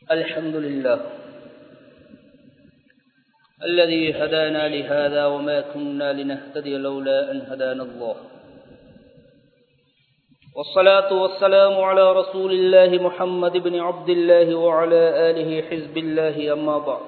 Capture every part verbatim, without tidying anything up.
الحمد لله الذي هدانا لهذا وما كنا لنهتدي لولا أن هدانا الله، والصلاة والسلام على رسول الله محمد بن عبد الله وعلى آله حزب الله. أما بعد،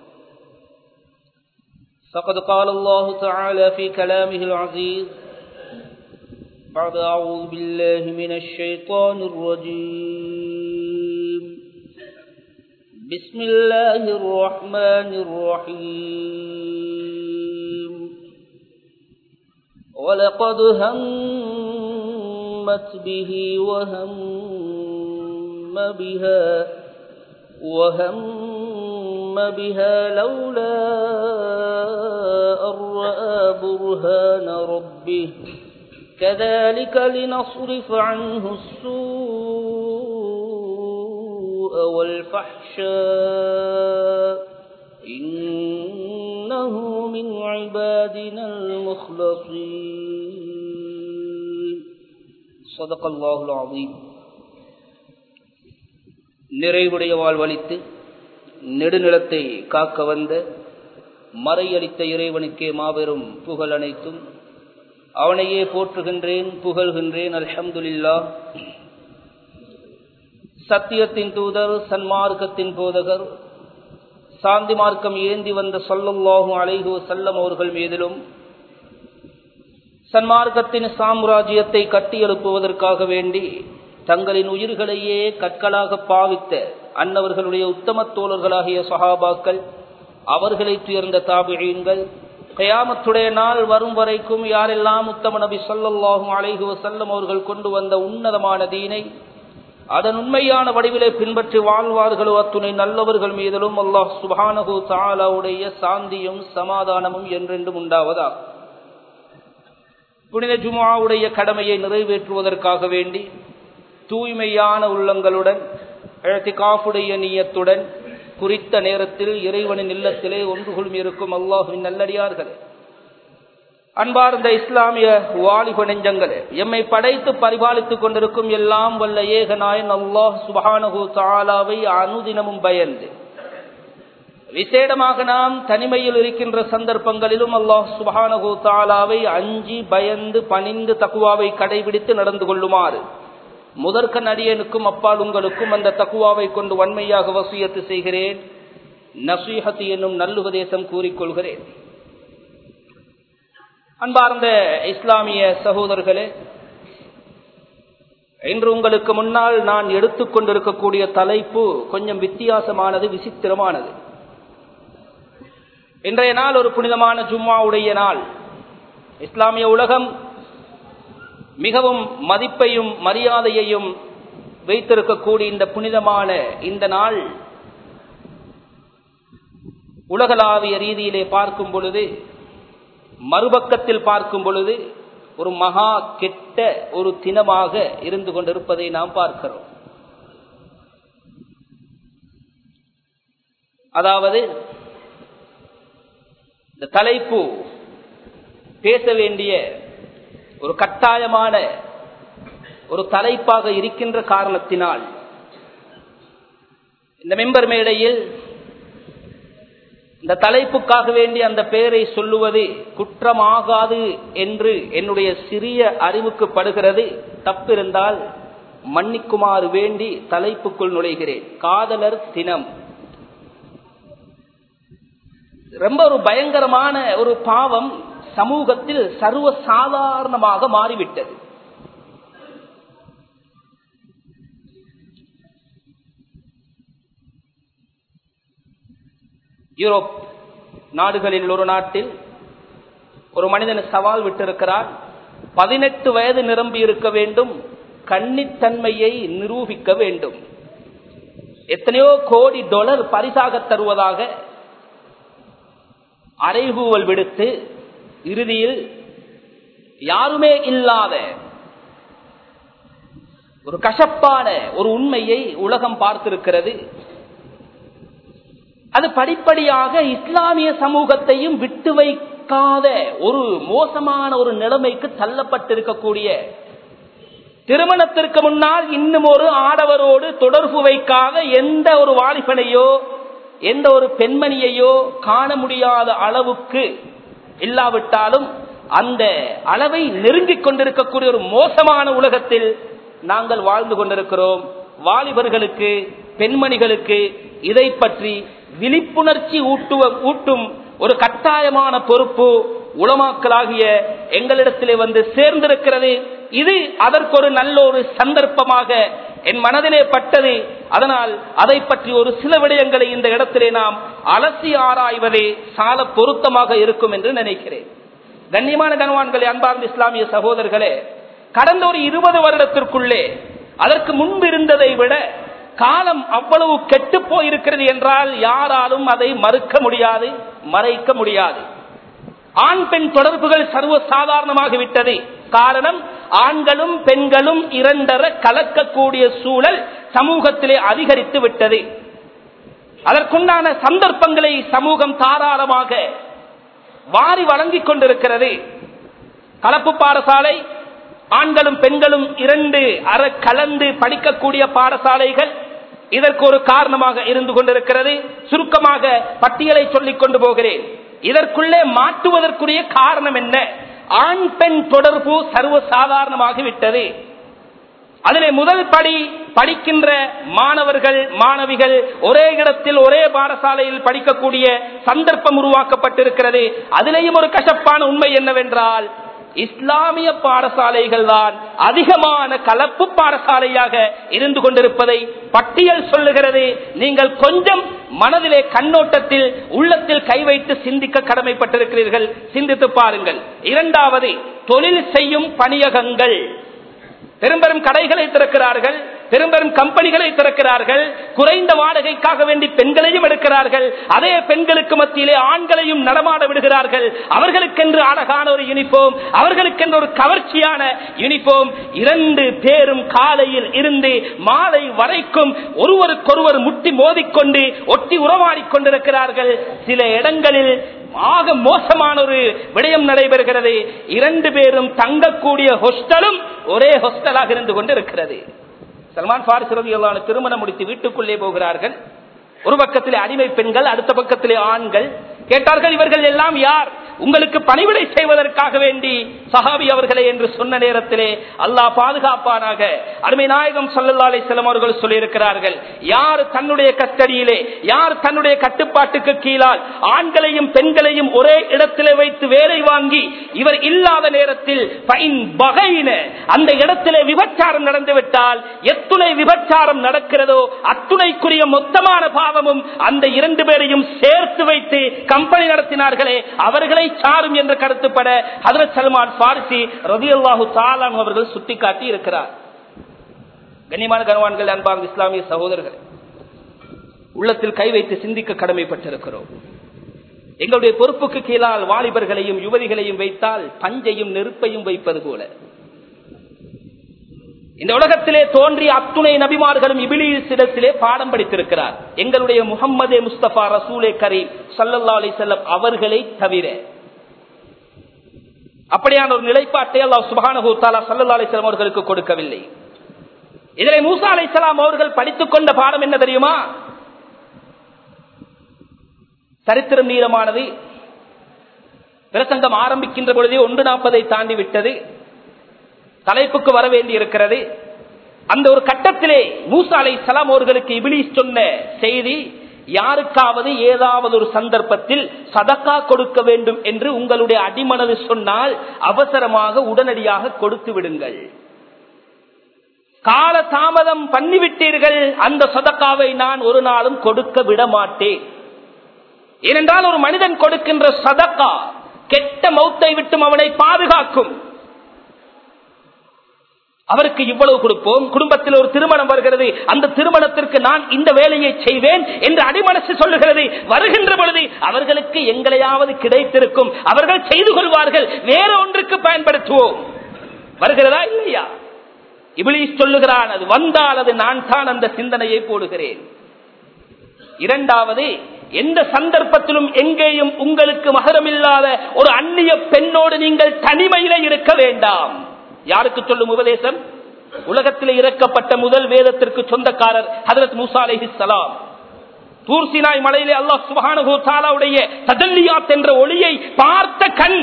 فقد قال الله تعالى في كلامه العزيز بعد أعوذ بالله من الشيطان الرجيم: بسم الله الرحمن الرحيم. ولقد همت به وهم بها وهم بها لولا أن رأى برهان ربه كذلك لنصرف عنه السوء والفحشاء إنه من عبادنا المخلصين. صدق الله العظيم. நிறைவுடைய வாழ்வளித்து நெடுநிலத்தை காக்க வந்த மறையளித்த இறைவனுக்கே மாபெரும் புகழ் அனைத்தும். அவனையே போற்றுகின்றேன், புகழ்கின்றேன். அல்ஹம்துலில்லாஹ். சத்தியத்தின் தூதர், சன்மார்க்கத்தின் போதகர், சாந்தி மார்க்கம் ஏந்தி வந்த ஸல்லல்லாஹு அலைஹி வஸல்லம் அவர்கள் மீதிலும், சன்மார்க்கத்தின் சாம்ராஜ்யத்தை கட்டியெழுப்புவதற்காக வேண்டி தங்களின் உயிர்களையே கற்களாக பாவித்த அன்னவர்களுடைய உத்தம தோழர்களாகிய சஹாபாக்கள், அவர்களை துயர்ந்த தாபிஈன்கள், கியாமத்துடைய நாள் வரும் வரைக்கும் யாரெல்லாம் உத்தம நபி ஸல்லல்லாஹு அலைஹி வஸல்லம் அவர்கள் கொண்டு வந்த உன்னதமான தீனை அதன் உண்மையான வடிவிலே பின்பற்றி வாழ்வார்களோ அத்துணை நல்லவர்கள் மீதிலும் அல்லாஹ் சுப்ஹானஹு தஆலாவுடைய சாந்தியும் சமாதானமும் என்றென்றும் உண்டாவதாக. புனித ஜும்ஆவுடைய கடமையை நிறைவேற்றுவதற்காக வேண்டி தூய்மையான உள்ளங்களுடன் இஅ்திகாஃபுடைய நியத்துடன் குறித்த நேரத்தில் இறைவனின் இல்லத்திலே ஒன்று கொள்ளும் இருக்கும் அல்லாஹ்வின் நல்லடியார்களே, அன்பார்ந்த இஸ்லாமிய வாலிப நெஞ்சங்களே, எம்மை படைத்து பரிபாலித்துக் கொண்டிருக்கும் எல்லாம் வல்ல ஏகநாயன் அல்லாஹ் சுப்ஹானஹு தஆலாவை அனுதினமும் பயந்து, விசேடமாக நாம் தனிமையில் இருக்கின்ற சந்தர்ப்பங்களிலும் அல்லாஹ் சுப்ஹானஹு தஆலாவை அஞ்சி பயந்து பணிந்து தக்வாவை கடைபிடித்து நடந்து கொள்ளுமாறு முதற்க நடிகனுக்கும் அப்பால் உங்களுக்கும் அந்த தக்குவாவை கொண்டு வன்மையாக வசியத்து செய்கிறேன். நசீஹத் என்னும் நல்லுபதேசம் கூறிக்கொள்கிறேன். அன்பார்ந்த இஸ்லாமிய சகோதரர்களே, இன்று உங்களுக்கு முன்னால் நான் எடுத்துக்கொண்டிருக்கக்கூடிய தலைப்பு கொஞ்சம் வித்தியாசமானது, விசித்திரமானது. இன்றைய நாள் ஒரு புனிதமான ஜும்ஆவுடைய நாள். இஸ்லாமிய உலகம் மிகவும் மதிப்பையும் மரியாதையையும் வைத்திருக்கக்கூடிய இந்த புனிதமான இந்த நாள் உலகளாவிய ரீதியிலே பார்க்கும் பொழுது, மறுபக்கத்தில் பார்க்கும் பொழுது ஒரு மகா கெட்ட ஒரு தினமாக இருந்து கொண்டிருப்பதை நாம் பார்க்கிறோம். அதாவது இந்த தலைப்பு பேச வேண்டிய ஒரு கட்டாயமான ஒரு தலைப்பாக இருக்கின்ற காரணத்தினால் இந்த மெம்பர் மேடையில் இந்த தலைப்புக்காக வேண்டி அந்த பெயரை சொல்லுவது குற்றமாகாது என்று என்னுடைய சிறிய அறிவுக்கு படுகிறது. தப்பிருந்தால் மன்னிக்குமாறு வேண்டி தலைப்புக்குள் நுழைகிறேன். காதலர் தினம் ரொம்ப ஒரு பயங்கரமான ஒரு பாவம் சமூகத்தில் சர்வ சாதாரணமாக மாறிவிட்டது. யூரோப் நாடுகளில் ஒரு நாட்டில் ஒரு மனிதன் சவால் விட்டிருக்கிறார். பதினெட்டு வயது நிரம்பி இருக்க வேண்டும், கன்னித்தன்மையை நிரூபிக்க வேண்டும். எத்தனையோ கோடி டாலர் பரிசாக தருவதாக அறைகூவல் விடுத்து இறுதியில் யாருமே இல்லாத ஒரு கசப்பான ஒரு உண்மையை உலகம் பார்த்திருக்கிறது. அது படிப்படியாக இஸ்லாமிய சமூகத்தையும் விட்டு வைக்காத ஒரு மோசமான ஒரு நிலைமைக்கு தள்ளப்பட்டிருக்கக்கூடிய திருமணத்திற்கு முன்னால் இன்னும் ஒரு ஆடவரோடு தொடர்பு வைக்காத எந்த ஒரு வாலிபனையோ எந்த ஒரு பெண்மணியையோ காண முடியாத அளவுக்கு இல்லாவிட்டாலும் அந்த அளவை நெருங்கிக் கொண்டிருக்கக்கூடிய ஒரு மோசமான உலகத்தில் நாங்கள் வாழ்ந்து கொண்டிருக்கிறோம். வாலிபர்களுக்கு பெண்மணிகளுக்கு இதை பற்றி விழிப்புணர்ச்சி ஊட்டுவ ஊட்டும் ஒரு கட்டாயமான பொறுப்பு உலமாக்களாகிய எங்களிடத்திலே வந்து சேர்ந்திருக்கிறது. இது அதற்கு ஒரு நல்ல ஒரு சந்தர்ப்பமாக என் மனதிலே பட்டது. அதனால் அதை பற்றி ஒரு சில விடயங்களை இந்த இடத்திலே நாம் அலசி ஆராய்வதே சால பொருத்தமாக இருக்கும் என்று நினைக்கிறேன். கண்ணியமான கனவான்களே, அன்பார்ந்த இஸ்லாமிய சகோதரர்களே, கடந்த ஒரு இருபது வருடத்திற்குள்ளே அதற்கு முன்பு இருந்ததை விட காலம் அவ்வளவு கெட்டு போயிருக்கிறது என்றால் யாராலும் அதை மறுக்க முடியாது, மறைக்க முடியாது. ஆண் பெண் தொடர்புகள் சர்வ சாதாரணமாகிவிட்டது. காரணம், ஆண்களும் பெண்களும் இரண்டர கலக்கக்கூடிய சூழல் சமூகத்திலே அதிகரித்து விட்டது. அதற்குண்டான சந்தர்ப்பங்களை சமூகம் தாராளமாக வாரி வழங்கிக் கொண்டிருக்கிறது. கலப்பு பாடசாலை, ஆண்களும் பெண்களும் இரண்டு அற கலந்து படிக்கக்கூடிய பாடசாலைகள் இதற்கு ஒரு காரணமாக இருந்து கொண்டிருக்கிறது. சுருக்கமாக பட்டியலை சொல்லிக் கொண்டு போகிறேன். இதற்குள்ளே மாற்றுவதற்குரிய காரணம் என்ன? ஆண் பெண் தொடர்பு சர்வ சாதாரணமாகிவிட்டது. அதிலே முதல் படி, படிக்கின்ற மாணவர்கள் மாணவிகள் ஒரே இடத்தில் ஒரே பாடசாலையில் படிக்கக்கூடிய சந்தர்ப்பம் உருவாக்கப்பட்டிருக்கிறது. அதிலேயும் ஒரு கசப்பான உண்மை என்னவென்றால், இஸ்லாமிய பாடசாலைகள் தான் அதிகமான கலப்பு பாடசாலையாக இருந்து கொண்டிருப்பதை பட்டியல் சொல்லுகிறது. நீங்கள் கொஞ்சம் மனதிலே கண்ணோட்டத்தில் உள்ளத்தில் கை வைத்து சிந்திக்க கடமைப்பட்டிருக்கிறீர்கள். சிந்தித்து பாருங்கள். இரண்டாவது, தொழில் செய்யும் பணியகங்கள். பெரும்பெரும் கடைகளை திறக்கிறார்கள், பெரும்பெரும் கம்பெனிகளை திறக்கிறார்கள். குறைந்த வாடகைக்காக வேண்டி பெண்களையும் எடுக்கிறார்கள். அதே பெண்களுக்கு மத்தியிலே ஆண்களையும் நடமாட விடுகிறார்கள். அவர்களுக்கென்று அழகான ஒரு யூனிஃபார்ம், அவர்களுக்கென்று ஒரு கவர்ச்சியான யூனிஃபார்ம். இரண்டு பேரும் காலையில் இருந்து மாலை வரைக்கும் ஒருவருக்கொருவர் முட்டி மோதிக்கொண்டு ஒட்டி உறவாடிக் கொண்டிருக்கிறார்கள். சில இடங்களில் ஆக மோசமான ஒரு விடயம் நடைபெறுகிறது. இரண்டு பேரும் தங்கக்கூடிய ஹோஸ்டலும் ஒரே ஹோஸ்டலாக இருந்து கொண்டு இருக்கிறது. சல்மான் ஃபாரிஸ் ரலியல்லாஹு அன்ஹு திருமணம் முடித்து வீட்டுக்குள்ளே போகிறார்கள். ஒரு பக்கத்திலே அடிமை பெண்கள், அடுத்த பக்கத்திலே ஆண்கள். கேட்டார்கள், இவர்கள் எல்லாம் யார்? உங்களுக்கு பணிவிடை செய்வதற்காக வேண்டி சஹாபி அவர்களே என்று சொன்ன நேரத்திலே அல்லாஹ் பாதுகாப்பானாக அருமை நாயகம் ஸல்லல்லாஹு அலைஹி வஸல்லம் அவர்கள் சொல்லியிருக்கிறார்கள், யார் தன்னுடைய கஸ்டடியிலே, யார் தன்னுடைய கட்டுப்பாட்டுக்கு கீழால் ஆண்களையும் பெண்களையும் ஒரே இடத்திலே வைத்து வேலை வாங்கி இவர் இல்லாத நேரத்தில் அந்த இடத்திலே விபச்சாரம் நடந்துவிட்டால் எத்துணை விபச்சாரம் நடக்கிறதோ அத்துணைக்குரிய மொத்தமான பாவமும் அந்த இரண்டு பேரையும் சேர்த்து வைத்து கம்பெனி நடத்தினார்களே அவர்களை சாரும் என்ற கருத்துப்பட ஹஜ்ரத் சல்மான் ஃபாரிசி ரலியல்லாஹு தஆலா அவர்கள் சுட்டிக்காட்டி இருக்கிறார். கண்ணியமான கனவான்கள், அன்பார்ந்த இஸ்லாமிய சகோதரர்கள், உள்ளத்தில் கை வைத்து சிந்திக்க கடமைப்பட்டிருக்கிறோம். எங்களுடைய பொறுப்புக்கு கீழால் வாலிபர்களையும் யுவதிகளையும் வைத்தால் பஞ்சையும் நெருப்பையும் வைப்பது போல இந்த உலகத்திலே தோன்றிய அத்துணை நபிமார்களும் இபிலீசிடத்திலே பாடம் படித்திருக்கிறார். எங்களுடைய முஹம்மதே முஸ்தபா ரசூலே கரீம் ஸல்லல்லாஹு அலைஹி வஸல்லம் அவர்களை தவிர. அப்படியான ஒரு நிலைப்பாட்டை அல்லாஹ் சுப்ஹானஹு வ தஆலா ஸல்லல்லாஹு அலைஹி வஸல்லம் அவர்களுக்கு கொடுக்கவில்லை. இதிலே மூசா அலைஹிஸ்ஸலாம் அவர்கள் படித்துக் கொண்ட பாடம் என்ன தெரியுமா? சரித்திரம் நீளமானது. பிரசங்கம் ஆரம்பிக்கின்ற பொழுதே ஒன்று நாற்பதை தாண்டி விட்டது. தலைப்புக்கு வர வேண்டி இருக்கிறது. அந்த ஒரு கட்டத்திலே மூசா அலைஹிஸ்ஸலாம் அவர்களுக்கு இப்லீஸ் சொன்ன செய்தி, யாருக்காவது ஏதாவது ஒரு சந்தர்ப்பத்தில் சதக்கா கொடுக்க வேண்டும் என்று உங்களுடைய அடிமனது சொன்னால் அவசரமாக உடனடியாக கொடுத்து விடுங்கள். கால தாமதம் பண்ணிவிட்டீர்கள், அந்த சதக்காவை நான் ஒரு நாளும் கொடுக்க விட மாட்டேன். ஏனென்றால் ஒரு மனிதன் கொடுக்கின்ற சதக்கா கெட்ட மௌத்தை விட்டும் அவனை பாதுகாக்கும். அவருக்கு இவ்வளவு கொடுப்போம், குடும்பத்தில் ஒரு திருமணம் வருகிறது, அந்த திருமணத்திற்கு நான் இந்த வேலையை செய்வேன் என்று அடிமனசு சொல்லுகிறது. வருகின்ற பொழுது அவர்களுக்கு எங்களையாவது கிடைத்திருக்கும், அவர்கள் செய்து கொள்வார்கள், வேற ஒன்றுக்கு பயன்படுத்துவோம். வருகிறதா இல்லையா? இப்லீஸ் சொல்லுகிறான், அது வந்தால் அது நான் தான் அந்த சிந்தனையை போடுகிறேன். இரண்டாவது, எந்த சந்தர்ப்பத்திலும் எங்கேயும் உங்களுக்கு மகரமில்லாத ஒரு அந்நிய பெண்ணோடு நீங்கள் தனிமையில இருக்க வேண்டாம். யாருக்கு சொல்லும் உபதேசம்? உலகத்தில் இறக்கப்பட்ட முதல் வேதத்திற்கு சொந்தக்காரர் ஹஜ்ரத் மூசா அலைஹிஸ்ஸலாம். தூர் சீனாய் மலையிலே அல்லாஹ் சுப்ஹானஹு வ தஆலாவுடைய தஜல்லியாத் என்ற ஒளியை பார்த்த கண்.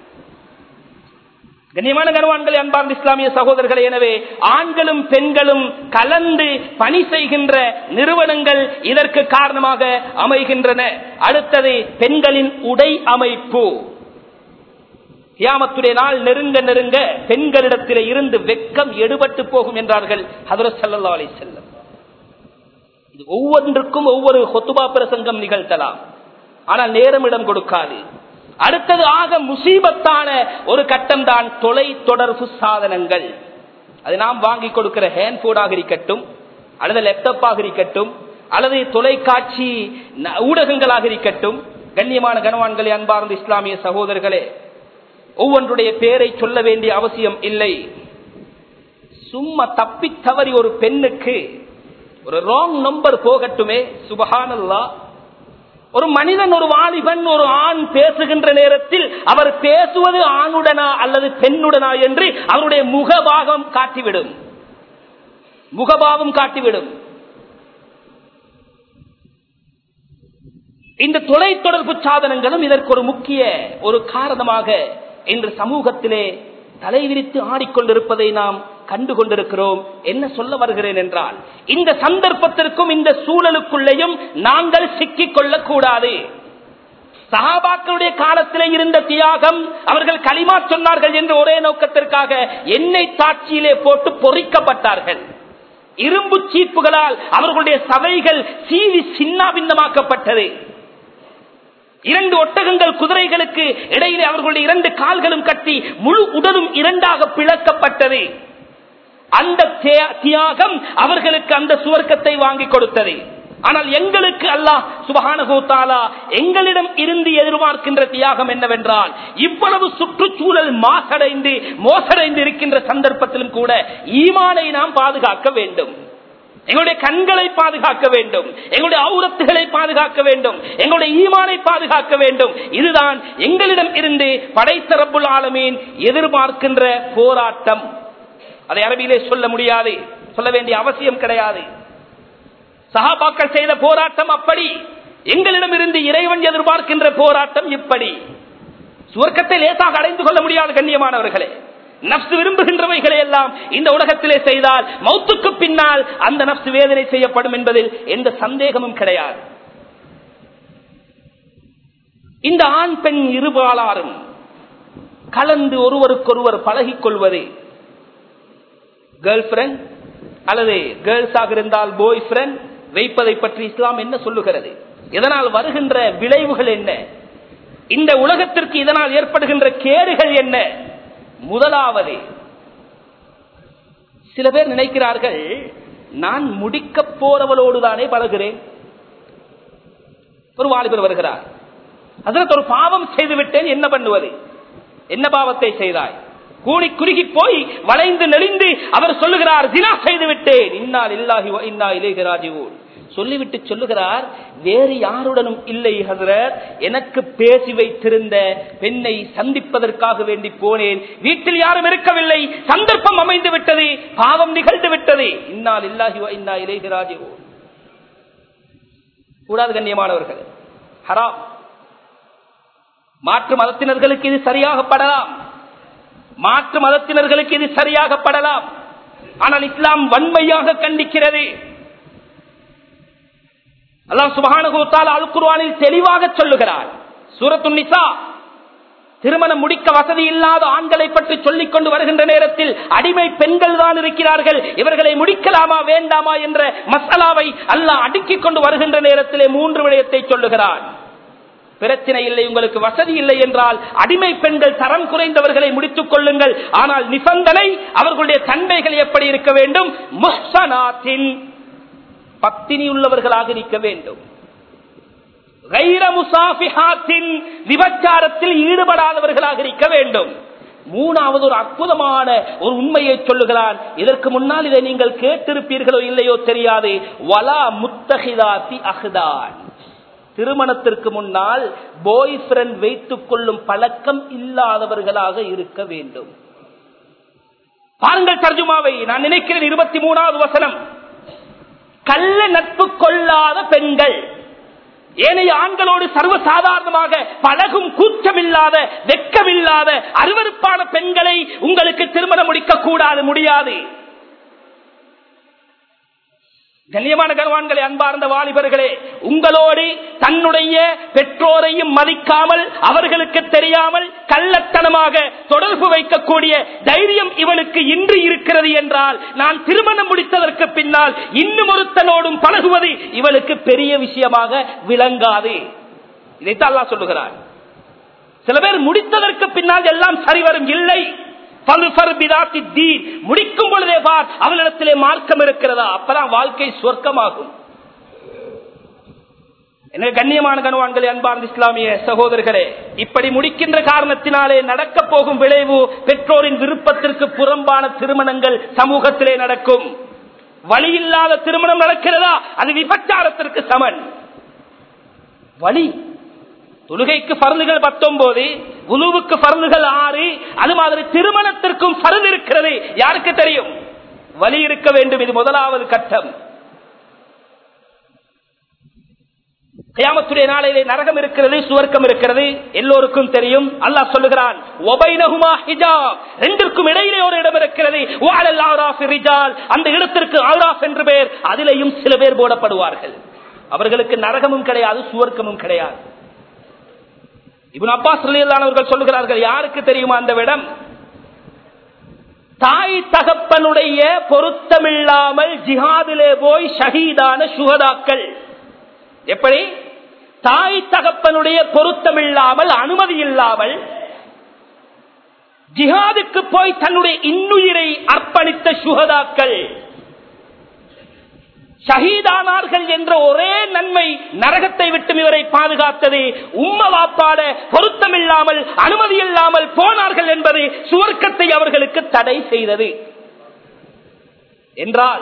கண்ணியமான கனவான்களே, அன்பார்ந்த இஸ்லாமிய சகோதரர்களே, எனவே ஆண்களும் பெண்களும் கலந்து பணி செய்கின்ற நிறுவனங்கள் இதற்கு காரணமாக அமைகின்றன. அடுத்தது பெண்களின் உடை அமைப்பு. கியாமத்துடைய நாள் நெருங்க நெருங்க பெண்களிடத்திலே இருந்து வெட்கம் எடுபட்டு போகும் என்றார்கள் ஹஜ்ரத் ஸல்லல்லாஹு அலைஹி வஸல்லம். இது ஒவ்வொன்றுக்கும் ஒவ்வொரு ஹுத்பா பிரசங்கம் நிகழ்த்தலாம், ஆனால் நேரம் இடம் கொடுக்காது. அடுத்தது ஆக முசீபத்தான ஒரு கட்டம் தான் தொலை தொடர்பு சாதனங்கள். அது நாம் வாங்கி கொடுக்கிற ஹேண்ட் போனாக இருக்கட்டும், அல்லது லேப்டாப்பாக இருக்கட்டும், அல்லது தொலைக்காட்சி ஊடகங்களாக இருக்கட்டும். கண்ணியமான கனவான்களே, அன்பார்ந்த இஸ்லாமிய சகோதரர்களே, ஒவ்வொன்றுடைய பெயரை சொல்ல வேண்டிய அவசியம் இல்லை. சும்மா தப்பி தவறி ஒரு பெண்ணுக்கு ஒரு ராங் நம்பர் போகட்டுமே, சுபஹானல்லாஹ். ஒரு மனிதன், ஒரு வாலிபன், ஒரு ஆண் பேசுகின்ற நேரத்தில் அவர் பேசுவது ஆணுடனா அல்லது பெண்ணுடனா என்று அவருடைய முகபாகம் காட்டிவிடும், முகபாவம் காட்டிவிடும். இந்த தொலை தொடர்பு சாதனங்களும் இதற்கு ஒரு முக்கிய ஒரு காரணமாக இன்று சமூகத்திலே தலைவிரித்து ஆடிக்கொண்டிருப்பதை நாம் கண்டுகொண்டிருக்கிறோம். என்ன சொல்ல வருகிறேன் என்றால், இந்த சந்தர்ப்பத்திற்கும் இந்த சூழலுக்குள்ளேயும் நாங்கள் சிக்கிக் கொள்ளக்கூடாது. சஹாபாக்களுடைய காலத்திலே இருந்த தியாகம், அவர்கள் கலிமா சொன்னார்கள் என்று ஒரே நோக்கத்திற்காக எண்ணெய் தாட்சியிலே போட்டு பொறிக்கப்பட்டார்கள். இரும்பு சீப்புகளால் அவர்களுடைய சதைகள் சீவி சின்னாபின்னமாக்கப்பட்டது. இரண்டு ஒட்டகங்கள் குதிரைகளுக்கு இடையிலே அவர்களுடைய இரண்டு கால்களும் கட்டி முழு உடலும் இரண்டாக பிளக்கப்பட்டது. அந்த தியாகம் அவர்களுக்கு அந்த சுவர்க்கத்தை வாங்கி கொடுத்தது. ஆனால் எங்களுக்கு அல்லாஹ் சுப்ஹானஹு வ தஆலா எங்களிடம் இருந்து எதிர்பார்க்கின்ற தியாகம் என்னவென்றால், இவ்வளவு சுற்றுச்சூழல் மாசடைந்து மோசடைந்து இருக்கின்ற சந்தர்ப்பத்திலும் கூட ஈமானை நாம் பாதுகாக்க வேண்டும். எங்களுடைய கண்களை பாதுகாக்க வேண்டும், எங்களுடைய ஔரத்துகளை பாதுகாக்க வேண்டும், எங்களுடைய ஈமானை பாதுகாக்க வேண்டும். இதுதான் எங்களிடம் இருந்து படைத்த ரப்புல் ஆலமீன் எதிர்பார்க்கின்ற போராட்டம். அதை அரபியிலே சொல்ல முடியாது, சொல்ல வேண்டிய அவசியம் கிடையாது. சஹாபாக்கள் செய்த போராட்டம் அப்படி, எங்களிடம் இருந்து இறைவன் எதிர்பார்க்கின்ற போராட்டம் இப்படி. சுவர்க்கத்தை லேசாக அடைந்து கொள்ள முடியாது கண்ணியமானவர்களே. நப்சு விரும்புகின்றவைகளை எல்லாம் இந்த உலகத்திலே செய்தால் மௌத்துக்கு பின்னால் அந்த நப்சு வேதனை செய்யப்படும் என்பதில் எந்த சந்தேகமும் கிடையாது. இந்த ஆண் பெண் இருபாலாரும் கலந்து ஒருவருக்கொருவர் பழகிக் கொள்வது, கேர்ள் ஃபிரெண்ட் அல்லது கேர்ள்ஸாக இருந்தால் பாய் ஃபிரெண்ட் வைப்பதை பற்றி இஸ்லாம் என்ன சொல்லுகிறது? இதனால் வருகின்ற விளைவுகள் என்ன? இந்த உலகத்திற்கு இதனால் ஏற்படுகின்ற கேடுகள் என்ன? முதலாவது, சில பேர் நினைக்கிறார்கள், நான் முடிக்க போறவளோடு தானே பழகிறேன். ஒரு வாலிபர் வருகிறார், அதற்கு ஒரு பாவம் செய்து விட்டேன், என்ன பண்ணுவது? என்ன பாவத்தை செய்தாய்? கூனி குறுகி போய் வளைந்து நெளிந்து அவர் சொல்லுகிறார், ஜினா செய்து விட்டேன். இன்னா லில்லாஹி வ இன்னா இலைஹி ராஜிஊன். சொல்லிவிட்டு சொல்லுகிறார், வேறு யாருடனும் இல்லை ஹஜ்ரத், எனக்கு பேசி வைத்திருந்த பெண்ணை சந்திப்பதற்காக வேண்டி போனேன், வீட்டில் யாரும் இருக்கவில்லை, சந்தர்ப்பம் அமைந்து விட்டது, பாவம் நிகழ்ந்து விட்டது. இன்னா லில்லாஹி வ இன்னா இலைஹி ராஜிஊன். கூடாது கண்ணியமானவர்கள், ஹராம். மாற்று மதத்தினர்களுக்கு இது சரியாக படலாம், மாற்று மதத்தினர்களுக்கு இது சரியாக படலாம். ஆனால் இஸ்லாம் வன்மையாக கண்டிக்கிறது. அல்லாஹ் சுப்ஹானஹு வ தஆலா அல் குர்ஆனில் தெளிவாக சொல்லுகிறார். சூரத்துன் நிசா, திருமணம் முடிக்க வசதி இல்லாத ஆண்களை பற்றி சொல்லிக் கொண்டு வருகின்ற நேரத்தில் அடிமை பெண்கள் தான் இருக்கிறார்கள், இவர்களை முடிக்கலாமா வேண்டாமா என்ற மசாலாவை அல்லாஹ் அடுக்கிக் கொண்டு வருகின்ற நேரத்திலே மூன்று விடயத்தை சொல்லுகிறார். பிரச்சனை இல்லை, உங்களுக்கு வசதி இல்லை என்றால் அடிமை பெண்கள் தரம் குறைந்தவர்களை முடித்துக் கொள்ளுங்கள். ஆனால் நிபந்தனை, அவர்களுடைய தன்மைகள் எப்படி இருக்க வேண்டும்? முஹ்சனாத்தின், பத்தினி உள்ளவர்களாக இருக்க வேண்டும். கைர முசாஃபிஹாத்தின், விபச்சாரத்தில் ஈடுபடாதவர்களாக இருக்க வேண்டும். மூணாவது ஒரு அற்புதமான ஒரு உண்மையை சொல்லுகிறான். இதற்கு முன்னால் இதை நீங்கள் கேட்டிருப்பீர்களோ இல்லையோ தெரியாது. வலா முத்தஹிதாத்தி அஹ்தான், திருமணத்திற்கு முன்னால் பாய் ஃப்ரெண்ட் வைத்துக் கொள்ளும் பழக்கம் இல்லாதவர்களாக இருக்க வேண்டும். பாருங்கள் தர்ஜுமாவை. நான் நினைக்கிறேன் இருபத்தி மூணாவது வசனம். கள்ள நட்பு கொள்ளாத பெண்கள் ஏனைய ஆண்களோடு சர்வசாதாரணமாக பழகும் கூச்சமில்லாத வெட்கமில்லாத அருவருப்பான பெண்களை உங்களுக்கு திருமணம் முடிக்க கூடாது, முடியாது. கண்ணியமான கணவான்களே, அன்பார்ந்த வாலிபர்களே, உங்களோடு தன்னுடைய பெற்றோரையும் மதிக்காமல் அவர்களுக்கு தெரியாமல் கள்ளத்தனமாக தொடர்பு வைக்கக்கூடிய தைரியம் இவனுக்கு இன்று இருக்கிறது என்றால் நான் திருமணம் முடித்ததற்கு பின்னால் இன்னும் ஒருத்தனோடும் பழகுவது இவளுக்கு பெரிய விஷயமாக விளங்காது. இதைத்தான் அல்லாஹ் சொல்லுகிறார். சில பேர் முடித்ததற்கு பின்னால் எல்லாம் சரிவரும். இல்லை, முடிக்கும் பொழுதே பார் அவளிடத்திலே மார்க்கம் இருக்கிறதா, அப்பதான் வாழ்க்கை சொர்க்கமாகும். என்ன கண்ணியமான கணவான்களே, அன்பார்ந்த இஸ்லாமிய சகோதரர்களே, இப்படி முடிக்கின்ற காரணத்தினாலே நடக்க போகும் விளைவு பெற்றோரின் விருப்பத்திற்கு புறம்பான திருமணங்கள் சமூகத்திலே நடக்கும். வழி இல்லாத திருமணம் நடக்கிறதா, அது விபச்சாரத்திற்கு சமன். வழி தொழுகைக்கு பருந்துகள் பத்தொன்பது, உலுவுக்கு பருந்துகள் ஆறு, அது மாதிரி திருமணத்திற்கும் பருந்து இருக்கிறது. யாருக்கு தெரியும்? வழி இருக்க வேண்டும். இது முதலாவது கட்டம். கியாமத்துடைய நாளிலே நரகம் இருக்கிறது, சுவர்க்கம் இருக்கிறது, எல்லோருக்கும் தெரியும். அல்லாஹ் சொல்லுகிறான், வபைனஹுமா ஹிஜாப், ரெண்டிற்கும் இடையிலே ஒரு இடம் இருக்கிறது. வஅலல் ஆராஃபி ரிஜால், அந்த இடத்திற்கு ஆராஃப் என்று பெயர். அதிலேயும் சில பேர் போடப்படுவார்கள். அவர்களுக்கு நரகமும் கிடையாது, சுவர்க்கமும் கிடையாது. இப்னு அப்பாஸ் ரலியல்லாஹு அன்ஹு அவர்கள் சொல்லுகிறார்கள், யாருக்கு தெரியுமா அந்த இடம்? தாய் தகப்பனுடைய பொருத்தமில்லாமல் ஜிஹாதிலே போய் ஷஹீதான சுஹதாக்கள். எப்படி? தாய் தகப்பனுடைய பொருத்தமில்லாமல், அனுமதி இல்லாமல் ஜிஹாதுக்கு போய் தன்னுடைய இன்னுயிரை அர்ப்பணித்த சுஹதாக்கள் ஷஹீதானார்கள் என்ற ஒரே நன்மை நரகத்தை விட்டு இவரை பாதுகாத்தது. உம்ம வாப்பாட பொருத்தமில்லாமல், அனுமதி இல்லாமல் போனார்கள் என்பது சுவர்க்கத்தை அவர்களுக்கு தடை செய்தது. என்றால்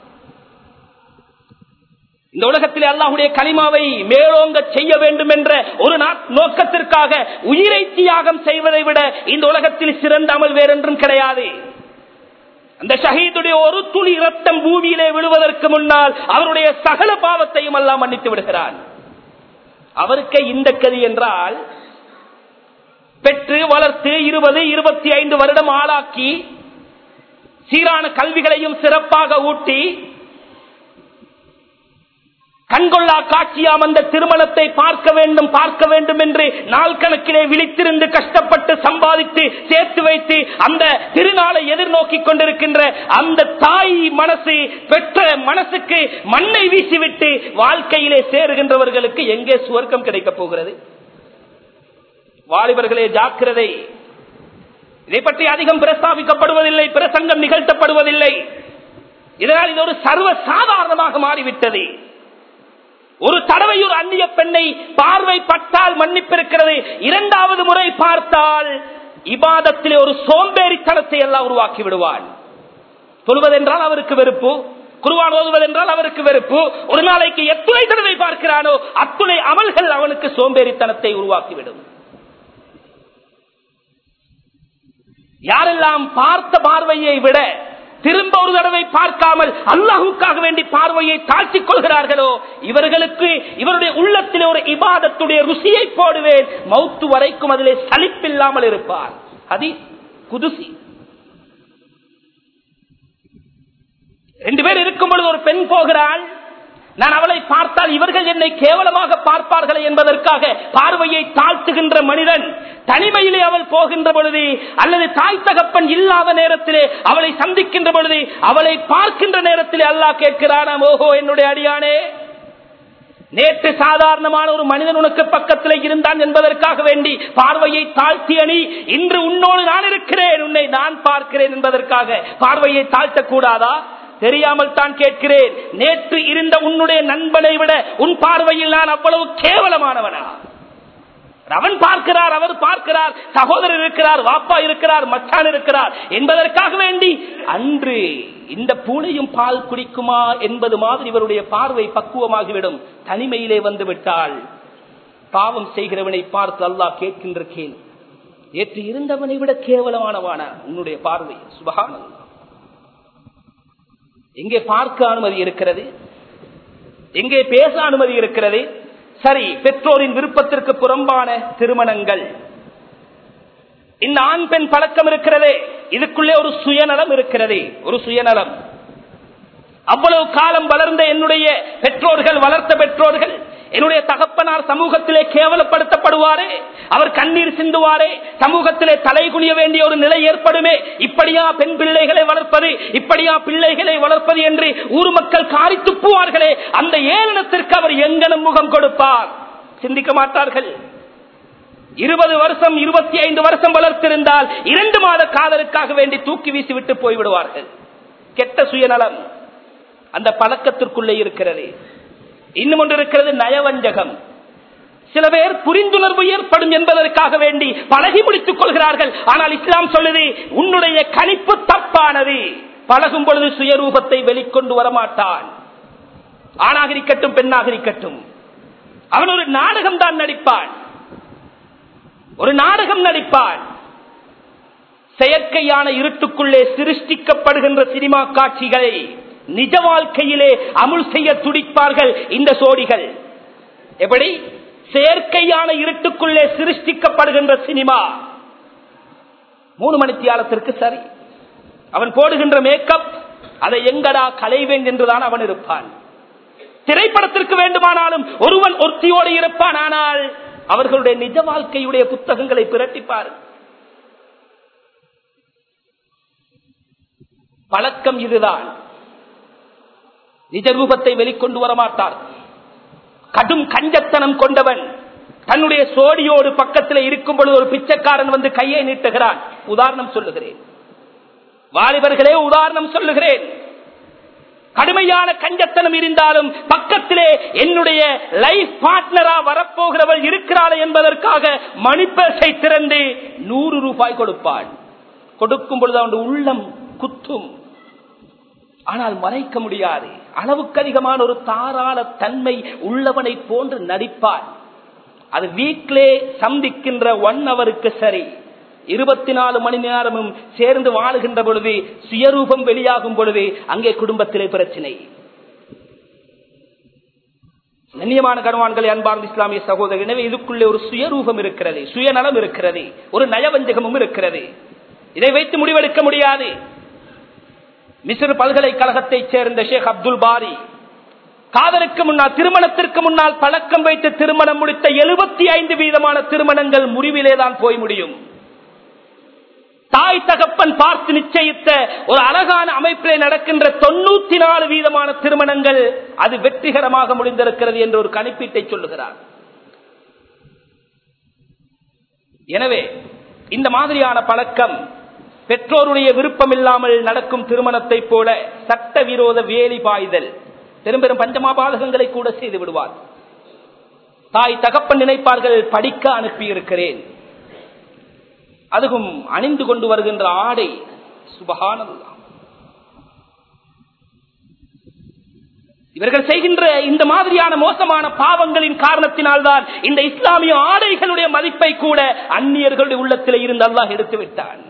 இந்த உலகத்திலே அல்லாஹ்வுடைய கலிமாவை மேலோங்க செய்ய வேண்டும் என்ற ஒரு நோக்கத்திற்காக உயிரை தியாகம் செய்வதை விட இந்த உலகத்தில் சிறந்த அமல் வேறென்றும் கிடையாது. அந்த ஷஹீதுடைய ஒரு துளி இரத்தம் பூமியிலே விழுவதற்கு முன்னால் அவருடைய சகல பாவத்தையும் அல்லாஹ் மன்னித்து விடுகிறான். அவருக்கு இந்த கதி என்றால், பெற்று வளர்த்து இருபது இருபத்தி ஐந்து வருடம் ஆளாக்கி சீரான கல்விகளையும் சிறப்பாக ஊட்டி கண்கொள்ளா காட்சியாம் அந்த திருமணத்தை பார்க்க வேண்டும் பார்க்க வேண்டும் என்று நாள் கணக்கிலே விழித்திருந்து கஷ்டப்பட்டு சம்பாதித்து சேர்த்து வைத்து அந்த திருநாளை எதிர்நோக்கி கொண்டிருக்கின்ற அந்த தாய் மனசு, பெற்ற மனசுக்கு மண்ணை வீசிவிட்டு வாழ்க்கையிலே சேருகின்றவர்களுக்கு எங்கே சுவர்க்கம் கிடைக்கப் போகிறது? வாலிபர்களே, ஜாக்கிரதை. இதை பற்றி அதிகம் பிரஸ்தாபிக்கப்படுவதில்லை, பிரசங்கம் நிகழ்த்தப்படுவதில்லை. இதனால் இது ஒரு சர்வ சாதாரணமாக மாறிவிட்டது. ஒரு தடவை ஒரு அந்நிய பெண்ணை பார்வை பட்டால் மன்னிப்பிருக்கிறது. இரண்டாவது முறை பார்த்தால் இபாதத்திலே ஒரு சோம்பேறித்தனத்தை எல்லாம் உருவாக்கி விடுவான். தொழுவதென்றால் அவருக்கு வெறுப்பு, குர்ஆன் ஓதுவதென்றால் அவருக்கு வெறுப்பு. ஒரு நாளைக்கு எத்துணை தடவை பார்க்கிறானோ அத்துணை அமல்கள் அவனுக்கு சோம்பேறித்தனத்தை உருவாக்கிவிடும். யாரெல்லாம் பார்த்த பார்வையை விட திரும்ப ஒரு தடவை பார்க்காமல் அல்லாஹ்வுக்காக வேண்டி பார்வையை தாழ்த்திக் கொள்கிறார்களோ இவர்களுக்கு இவருடைய உள்ளத்திலே ஒரு இபாதத்துடைய ருசியை போடுவேன், மௌத்து வரைக்கும் அதிலே சலிப்பில்லாமல் இருப்பார். ஹதீஸ் குதுசி. ரெண்டு பேர் இருக்கும் பொழுது ஒரு பெண் போகிறாள். நான் அவளை பார்த்தால் இவர்கள் என்னை கேவலமாக பார்ப்பார்கள் என்பதற்காக பார்வையை தாழ்த்துகின்ற மனிதன் தனிமையிலே அவள் போகின்ற பொழுது அல்லது தாய் தகப்பன் இல்லாத நேரத்திலே அவளை சந்திக்கின்ற பொழுது அவளை பார்க்கின்ற நேரத்திலே அல்லாஹ் கேட்கிறான், ஓஹோ என்னுடைய அடியானே, நேற்று சாதாரணமான ஒரு மனிதன் உனக்கு பக்கத்தில் இருந்தான் என்பதற்காக வேண்டி பார்வையை தாழ்த்தி அணி, இன்று உன்னோடு நான் இருக்கிறேன், உன்னை நான் பார்க்கிறேன் என்பதற்காக பார்வையை தாழ்த்தக்கூடாதா? தெரியாமல் தான் கேட்கிறேன். நேற்று இருந்த உன்னுடைய நண்பனை விட உன் பார்வையில் நான் அவ்வளவு கேவலமானவனா? அவன் பார்க்கிறார், அவர் பார்க்கிறார், சகோதரர் இருக்கிறார், வாப்பா இருக்கிறார், மச்சான் இருக்கிறார் என்பதற்காக வேண்டி அன்று இந்த பூனையும் பால் குடிக்குமா என்பது மாதிரி இவருடைய பார்வை பக்குவமாகிவிடும். தனிமையிலே வந்து விட்டால் பாவம் செய்கிறவனை பார்த்து அல்லாஹ் கேட்கின்ற கேள்வி, நேற்று இருந்தவனை விட கேவலமானவானா உன்னுடைய பார்வை? சுப்ஹானல்லாஹ். எங்கே பார்க்க அனுமதி இருக்கிறது, எங்கே பேச அனுமதி இருக்கிறது? சரி, பெற்றோரின் விருப்பத்திற்கு புறம்பான திருமணங்கள், இந்த ஆண் பெண் பழக்கம் இருக்கிறதே, இதுக்குள்ளே ஒரு சுயநலம் இருக்கிறது. ஒரு சுயநலம். அவ்வளவு காலம் வளர்ந்த என்னுடைய பெற்றோர்கள், வளர்த்த பெற்றோர்கள், என்னுடைய தகப்பனார் சமூகத்திலே கேவலப்படுத்தப்படுவாரே, அவர் கண்ணீர் சிந்துவாரே, சமூகத்திலே தலை குனிய வேண்டிய ஒரு நிலை ஏற்படுமே, இப்படியா பெண் பிள்ளைகளை வளர்ப்பது, இப்படியா பிள்ளைகளை வளர்ப்பது என்று ஊர் மக்கள் காரி துப்புவார்களே, அந்த ஏளனத்திற்கு அவர் எங்கனம் முகம் கொடுப்பார்? சிந்திக்க மாட்டார்கள். இருபது வருஷம் இருபத்தி ஐந்து வருஷம் வளர்த்திருந்தால் இரண்டு மாத காதலுக்காக வேண்டி தூக்கி வீசி விட்டு போய்விடுவார்கள். கெட்ட சுயநலம் அந்த பழக்கத்திற்குள்ளே இருக்கிறது. இன்னும் ஒன்று இருக்கிறது, நயவஞ்சகம். சில பேர் புரிந்துணர்வு ஏற்படும் என்பதற்காக வேண்டி பழகி முடித்துக் கொள்கிறார்கள். ஆனால் இஸ்லாம் சொல்லுது, உன்னுடைய கணிப்பு தப்பானது. பழகும் பொழுது சுயரூபத்தை வெளிக்கொண்டு வரமாட்டான். ஆணாக இருக்கட்டும் பெண்ணாக இருக்கட்டும், அவன் ஒரு நாடகம் தான் நடிப்பான். ஒரு நாடகம் நடிப்பான். செயற்கையான இருட்டுக்குள்ளே சிருஷ்டிக்கப்படுகின்ற சினிமா காட்சிகளை நிஜ வாழ்க்கையிலே அமுல் செய்ய துடிப்பார்கள் இந்த சோடிகள். எப்படி? செயற்கையான இருட்டுக்குள்ளே சிருஷ்டிக்கப்படுகின்ற சினிமா மூணு மணித்தியாலத்திற்கு சரி. அவன் போடுகின்ற மேக்கப், அதை எங்கடா களைவேன் என்றுதான் அவன் இருப்பான். திரைப்படத்திற்கு வேண்டுமானாலும் ஒருவன் ஒருத்தியோடு இருப்பான். ஆனால் அவர்களுடைய நிஜ வாழ்க்கையுடைய புத்தகங்களை பிரட்டிப்பார். பழக்கம் இதுதான். நிஜ ரூபத்தை வெளிக்கொண்டு வரமாட்டார். கடும் கஞ்சத்தனம் கொண்டவன் தன்னுடைய சோடியோடு பக்கத்தில் இருக்கும் பொழுது ஒரு பிச்சைக்காரன் வந்து கையை நீட்டுகிறான். உதாரணம் சொல்லுகிறேன், வாலிபர்களே, உதாரணம் சொல்லுகிறேன். கடுமையான கஞ்சத்தனம் இருந்தாலும் பக்கத்திலே என்னுடைய லைஃப் பார்ட்னரா வரப்போகிறவள் இருக்கிறாள் என்பதற்காக மணிப்பர்ஸை திறந்து நூறு ரூபாய் கொடுப்பான். கொடுக்கும் பொழுது அவனுடைய உள்ளம் குத்தும். ஆனால் மறைக்க முடியாது. அளவுக்கு அதிகமான ஒரு தாராள தன்மை உள்ளவனை போன்று நடிப்பான். அது வீட்டிலே சந்திக்கின்ற ஒன் அவருக்கு சரி, இருபத்தி நாலு மணி நேரமும் சேர்ந்து வாழுகின்ற பொழுது, சுயரூபம் வெளியாகும் பொழுது அங்கே குடும்பத்திலே பிரச்சனை. கண்ணியமான கணவான்களை, அன்பார்ந்த இஸ்லாமிய சகோதரர், எனவே இதுக்குள்ளே ஒரு சுயரூபம் இருக்கிறது, சுயநலம் இருக்கிறது, ஒரு நயவஞ்சகமும் இருக்கிறது. இதை வைத்து முடிவெடுக்க முடியாது. மிஸ்ர் பல்கலைக்கழகத்தைச் சேர்ந்த ஷேக் அப்துல் பாரி காதலுக்கு முன்னால், திருமணத்திற்கு முன்னால் பழக்கம் வைத்து திருமணம் முடித்த எழுபத்தி ஐந்து வீதமான திருமணங்கள் முறிவிலேதான் போய் முடியும். தாய் தகப்பன் பார்த்து நிச்சயித்த ஒரு அழகான அமைப்பிலே நடக்கின்ற தொண்ணூத்தி நாலு வீதமான திருமணங்கள் அது வெற்றிகரமாக முடிந்திருக்கிறது என்று ஒரு கணிப்பீட்டை சொல்லுகிறார். எனவே இந்த மாதிரியான பழக்கம் பெற்றோருடைய விருப்பம் இல்லாமல் நடக்கும் திருமணத்தை போல சட்டவிரோத வேலி பாய்தல், பெரும் பெரும் பஞ்சமாபாதகங்களை கூட செய்து விடுவார். தாய் தகப்பன் நினைப்பார்கள், படிக்க அனுப்பி இருக்கிறேன், அதுவும் அணிந்து கொண்டு வருகின்ற ஆடை சுபஹானல்லாஹ். இவர்கள் செய்கின்ற இந்த மாதிரியான மோசமான பாவங்களின் காரணத்தினால்தான் இந்த இஸ்லாமிய ஆடைகளுடைய மதிப்பை கூட அந்நியர்களுடைய உள்ளத்தில் இருந்து அல்லாஹ் எடுத்து விட்டான்.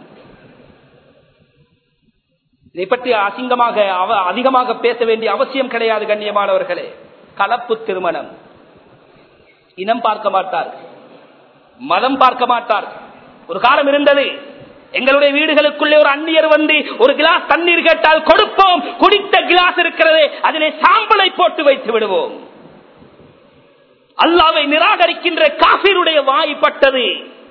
இதை பற்றி அசிங்கமாக அதிகமாக பேச வேண்டிய அவசியம் கிடையாது. கண்ணியமானவர்களே, கலப்பு திருமணம், இனம் பார்க்க மாட்டார்கள், மதம் பார்க்க மாட்டார்கள். ஒரு காலம் இருந்தது, எங்களுடைய வீடுகளுக்குள்ளே ஒரு அந்நியர் வந்து ஒரு கிளாஸ் தண்ணீர் கேட்டால் கொடுப்போம். குடித்த கிளாஸ் இருக்கிறதே, அதிலே சாம்பலை போட்டு வைத்து விடுவோம். அல்லாஹ்வை நிராகரிக்கின்ற காஃபிருடைய வாய்ப்பட்டது.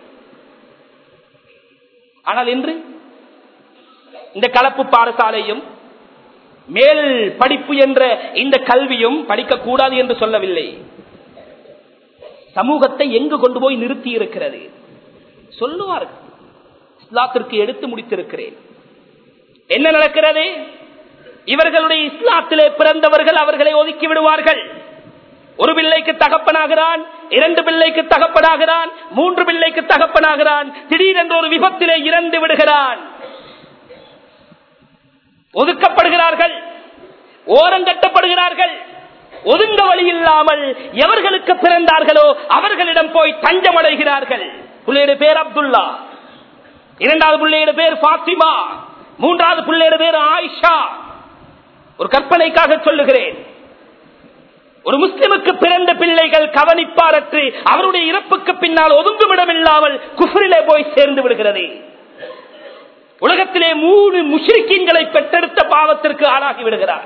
ஆனால் இன்று இந்த கலப்பு பாடசாலையும் மேல் படிப்பு என்ற இந்த கல்வியும் படிக்கக்கூடாது என்று சொல்லவில்லை. சமூகத்தை எங்கு கொண்டு போய் நிறுத்தி இருக்கிறது சொல்லுவார்கள். இஸ்லாத்திற்கு எடுத்து முடித்திருக்கிறேன். என்ன நடக்கிறது? இவர்களுடைய இஸ்லாத்திலே பிறந்தவர்கள் அவர்களை ஒதுக்கி விடுவார்கள். ஒரு பிள்ளைக்கு தகப்பனாகிறான், இரண்டு பிள்ளைக்கு தகப்பனாகிறான், மூன்று பிள்ளைக்கு தகப்பனாகிறான். திடீரென்று ஒரு விபத்திலே இறந்து விடுகிறான். ஒதுக்கப்படுகிறார்கள், ஓரங்கட்டப்படுகிறார்கள். ஒதுங்க வழி இல்லாமல் எவர்களுக்கு பிறந்தார்களோ அவர்களிடம் போய் தஞ்சம் அடைகிறார்கள். பிள்ளையுடைய பேர் அப்துல்லா, இரண்டாவது பிள்ளையுடைய பேர் பாத்திமா, மூன்றாவது பிள்ளையுடைய பேர் ஆயிஷா. ஒரு கற்பனைக்காக சொல்லுகிறேன். ஒரு முஸ்லிமுக்கு பிறந்த பிள்ளைகள் கவனிப்பாரற்று அவருடைய இறப்புக்கு பின்னால் ஒதுங்குமிடமில்லாமல் குஃப்ரிலே போய் சேர்ந்து விடுகிறது. உலகத்திலே மூணு முஷ்ரிக்கீன்களை பெற்றெடுத்த பாவத்திற்கு ஆளாகி விடுகிறார்.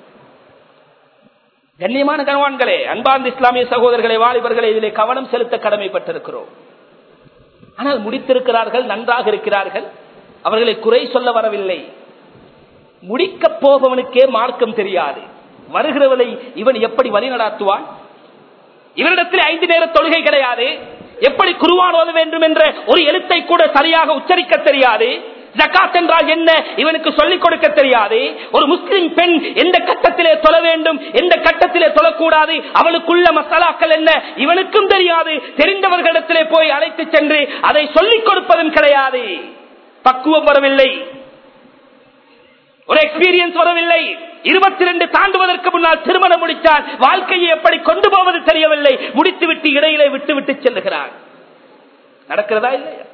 கண்ணியமான கணவான்களே, அன்பார்ந்த இஸ்லாமிய சகோதரர்களை, வாலிபர்களை, இதிலே கவனம் செலுத்த கடமைப்பட்டிருக்கிறோம். ஆனால் முடித்திருக்கிறார்கள், நன்றாக இருக்கிறார்கள், அவர்களை குறை சொல்ல வரவில்லை. முடிக்க போபவனுக்கே மார்க்கம் தெரியாது. வருகிறவனை இவன் எப்படி வழி நடாத்துவான்? இவனிடத்தில் ஐந்து நேர தொழுகை கிடையாது. எப்படி குர்ஆன் ஓத வேண்டும் என்ற ஒரு எழுத்தை கூட சரியாக உச்சரிக்க தெரியாது. ஜகாத் என்றால் என்ன இவனுக்கு சொல்லிக் கொடுக்க தெரியாது. ஒரு முஸ்லிம் பெண் எந்த கட்டத்திலே தொழ வேண்டும், எந்த கட்டத்திலே தொழக்கூடாது, அவளுக்குள்ள மசாலாக்கள் என்ன இவனுக்கும் தெரியாது. தெரிந்தவர்களிடத்திலே போய் அழைத்து சென்று அதை சொல்லிக் கொடுப்பதும் கிடையாது. பக்குவம் வரவில்லை, ஒரு எக்ஸ்பீரியன்ஸ் வரவில்லை. இருபத்தி ரெண்டு தாண்டுவதற்கு முன்னால் திருமணம் முடித்தால் வாழ்க்கையை எப்படி கொண்டு போவது தெரியவில்லை. முடித்துவிட்டு இடையிலே விட்டு விட்டு செல்லுகிறார். நடக்கிறதா இல்லையா?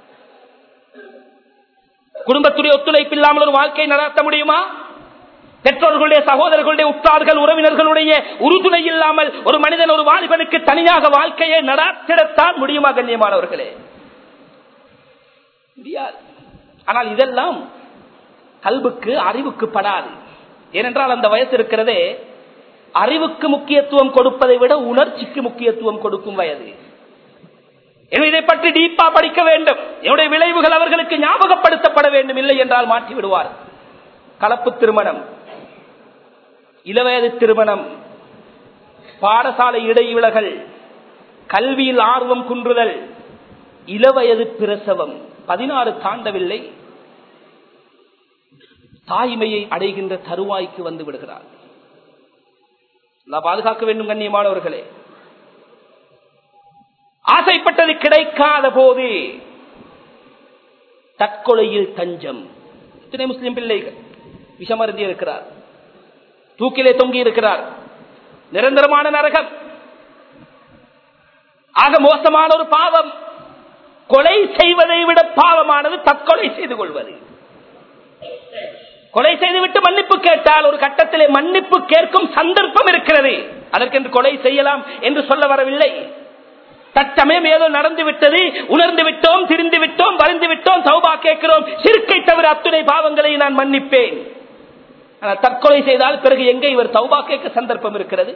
குடும்பத்துடைய ஒத்துழைப்பு இல்லாமல் ஒரு வாழ்க்கையை நடத்த முடியுமா? பெற்றோர்களுடைய, சகோதரர்களுடைய, உற்றார்கள், உறவினர்களுடைய உறுதுணை இல்லாமல் ஒரு மனிதன், ஒரு வாலிபனுக்கு தனியாக வாழ்க்கையை நடத்திடத்தான் முடியுமா? கண்ணியமானவர்களே, முடியாது. ஆனால் இதெல்லாம் கல்புக்கு, அறிவுக்கு படாது. ஏனென்றால் அந்த வயசு இருக்கிறதே அறிவுக்கு முக்கியத்துவம் கொடுப்பதை விட உணர்ச்சிக்கு முக்கியத்துவம் கொடுக்கும் வயது. இதை பற்றி டீப்பா படிக்க வேண்டும். என்னுடைய விளைவுகள் அவர்களுக்கு ஞாபகப்படுத்தப்பட வேண்டும். இல்லை என்றால் மாற்றி விடுவார். கலப்பு திருமணம், இளவயது திருமணம், பாடசாலை இடைவிலகல், கல்வியில் ஆர்வம் குன்றுதல், இளவயது பிரசவம், பதினாறு தாண்டவில்லை, தாய்மையை அடைகின்ற தருவாய்க்கு வந்து விடுகிறார். பாதுகாக்க வேண்டும். கண்ணியமானவர்களே, ஆசைப்பட்டது கிடைக்காத போது தற்கொலையில் தஞ்சம். இத்தனை முஸ்லிம் பிள்ளைகள் விஷமருந்தி இருக்கிறார், தூக்கிலே தொங்கி இருக்கிறார், நிரந்தரமான நரகம். ஆக மோசமான ஒரு பாவம். கொலை செய்வதை விட பாவமானது தற்கொலை செய்து கொள்வது. கொலை செய்துவிட்டு மன்னிப்பு கேட்டால் ஒரு கட்டத்திலே மன்னிப்பு கேட்கும் சந்தர்ப்பம் இருக்கிறது. அதற்கென்று கொலை செய்யலாம் என்று சொல்ல வரவில்லை. தற்சமயம் ஏதோ நடந்து விட்டது, உணர்ந்து விட்டோம், திரிந்து விட்டோம், வருந்து விட்டோம், தௌபா கேட்கிறோம், சிறுக்கை தவிர அத்துணை பாவங்களை நான் மன்னிப்பேன். ஆனால் தற்கொலை செய்தால் பிறகு எங்கே இவர் தௌபா கேட்க சந்தர்ப்பம் இருக்கிறது?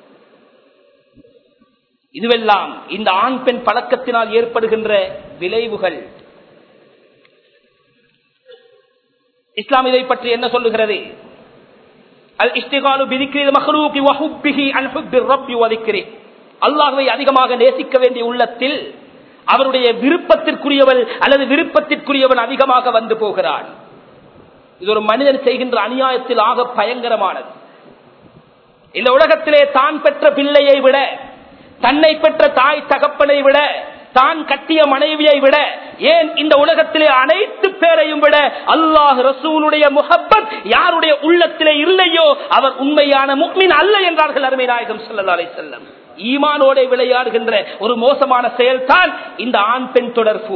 இதுவெல்லாம் இந்த ஆண் பெண் பழக்கத்தினால் ஏற்படுகின்ற விளைவுகள். இஸ்லாம் இதை பற்றி என்ன சொல்லுகிறது? அல் இஸ்திகாலு பிதிக்ரி மக்லூகி வ ஹுப்பிஹி அன் ஹுப்பிர் ரப்பி வ திக்ரி. அல்லாஹ்வை அதிகமாக நேசிக்க வேண்டிய உள்ளத்தில் அவருடைய விருப்பத்திற்குரியவள் அல்லது விருப்பத்திற்குரியவன் அதிகமாக வந்து போகிறான். இது ஒரு மனிதன் செய்கின்ற அநியாயத்தில் ஆக பயங்கரமானது. இந்த உலகத்திலே தான் பெற்ற பிள்ளையை விட, தன்னை பெற்ற தாய் தகப்பனை விட, தான் கட்டிய மனைவியை விட, ஏன் இந்த உலகத்திலே அனைத்து பேரையும் விட அல்லாஹ் ரசூலுடைய முஹப்பத் யாருடைய உள்ளத்திலே இல்லையோ அவர் உண்மையான முஃமின் அல்ல என்றார்கள் அருமை நாயகம் ஸல்லல்லாஹு அலைஹி வஸல்லம். ஈமானோட விளையாடுகின்ற ஒரு மோசமான செயல்தான் இந்த ஆண் பெண் தொடர்பு.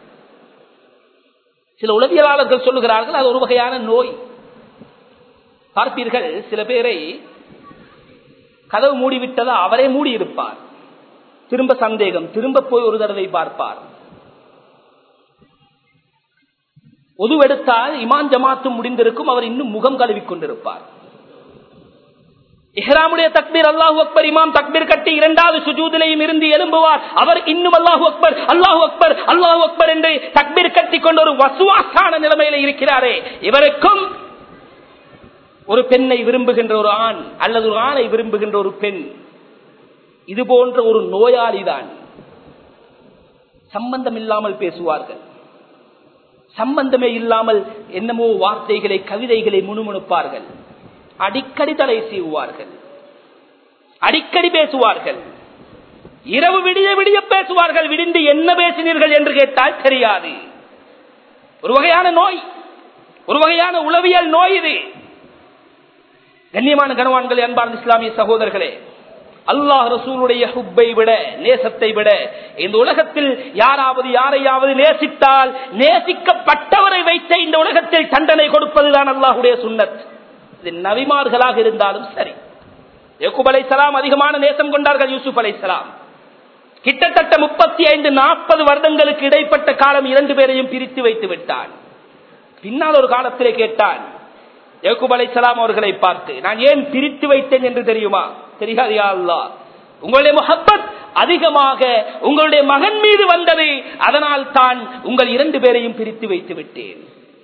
சில உளவியலாளர்கள் சொல்லுகிறார்கள் அது ஒரு வகையான நோய். பார்ப்பீர்கள், சில பேரை கதவு மூடிவிட்டதா அவரே மூடி இருப்பார், திரும்ப சந்தேகம், திரும்ப போய் ஒரு தடவை பார்ப்பார். ஒதுவெடுத்தால் இமான் ஜமாத்தும் முடிந்திருக்கும், அவர் இன்னும் முகம் கழுவிக் கொண்டிருப்பார். இஹ்ராமுடைய தக்பீர் அல்லாஹு அக்பர், இமாம் தக்பீர் கட்டி இரண்டாவது சுஜூதிலையும் இருந்து எழும்புவார், அவர் இன்னும் அல்லாஹு அக்பர் அல்லாஹு அக்பர் அல்லாஹு அக்பர் என்று தக்பீர் கட்டி கொண்ட ஒரு வசுவாசான நிலைமையில இருக்கிறாரே. இவருக்கும் ஒரு பெண்ணை விரும்புகின்ற ஒரு ஆண் அல்லது ஒரு ஆணை விரும்புகின்ற ஒரு பெண் இது போன்ற ஒரு நோயாளிதான். சம்பந்தம் இல்லாமல் பேசுவார்கள், சம்பந்தமே இல்லாமல் என்னமோ வார்த்தைகளை, கவிதைகளை முணுமுணுப்பார்கள், அடிக்கடி தலை சீவுவார்கள், அடிக்கடி பேசுவார்கள், இரவு விடிய விடிய பேசுவார்கள். விடிந்து என்ன பேசினீர்கள் என்று கேட்டால் தெரியாது. ஒரு வகையான நோய், ஒரு வகையான உளவியல் நோய் இது. கண்ணியமான கனவான்களே, அன்பார்ந்த இஸ்லாமிய சகோதரர்களே, அல்லாஹ் ரசூலுடைய ஹுப்பை விட, நேசத்தை விட இந்த உலகத்தில் யாராவது யாரையாவது நேசித்தால் நேசிக்கப்பட்டவரை வைத்த இந்த உலகத்தில் தண்டனை கொடுப்பதுதான் அல்லாஹுடைய சுன்னத். இது நபிமார்களாக இருந்தாலும் சரி. யாக்கூப் அலைஹிஸ்ஸலாம் அதிகமான நேசம் கொண்டார்கள் யூசுப் அலைஹிஸ்ஸலாம். கிட்டத்தட்ட முப்பத்தி ஐந்து நாற்பது வருடங்களுக்கு இடைப்பட்ட காலம் இரண்டு பேரையும் பிரித்து வைத்து விட்டான். பின்னால் ஒரு காலத்திலே கேட்டான் யாக்கூப் அலைஹிஸ்ஸலாம் அவர்களை பார்த்து, நான் ஏன் பிரித்து வைத்தேன் என்று தெரியுமா? தெரியாது யா அல்லாஹ், உங்களுடைய முஹப்பத் அதிகமாக உங்களுடைய மகன் மீது வந்தது, அதனால் தான் உங்கள் இரண்டு பேரையும் பிரித்து வைத்து விட்டேன்.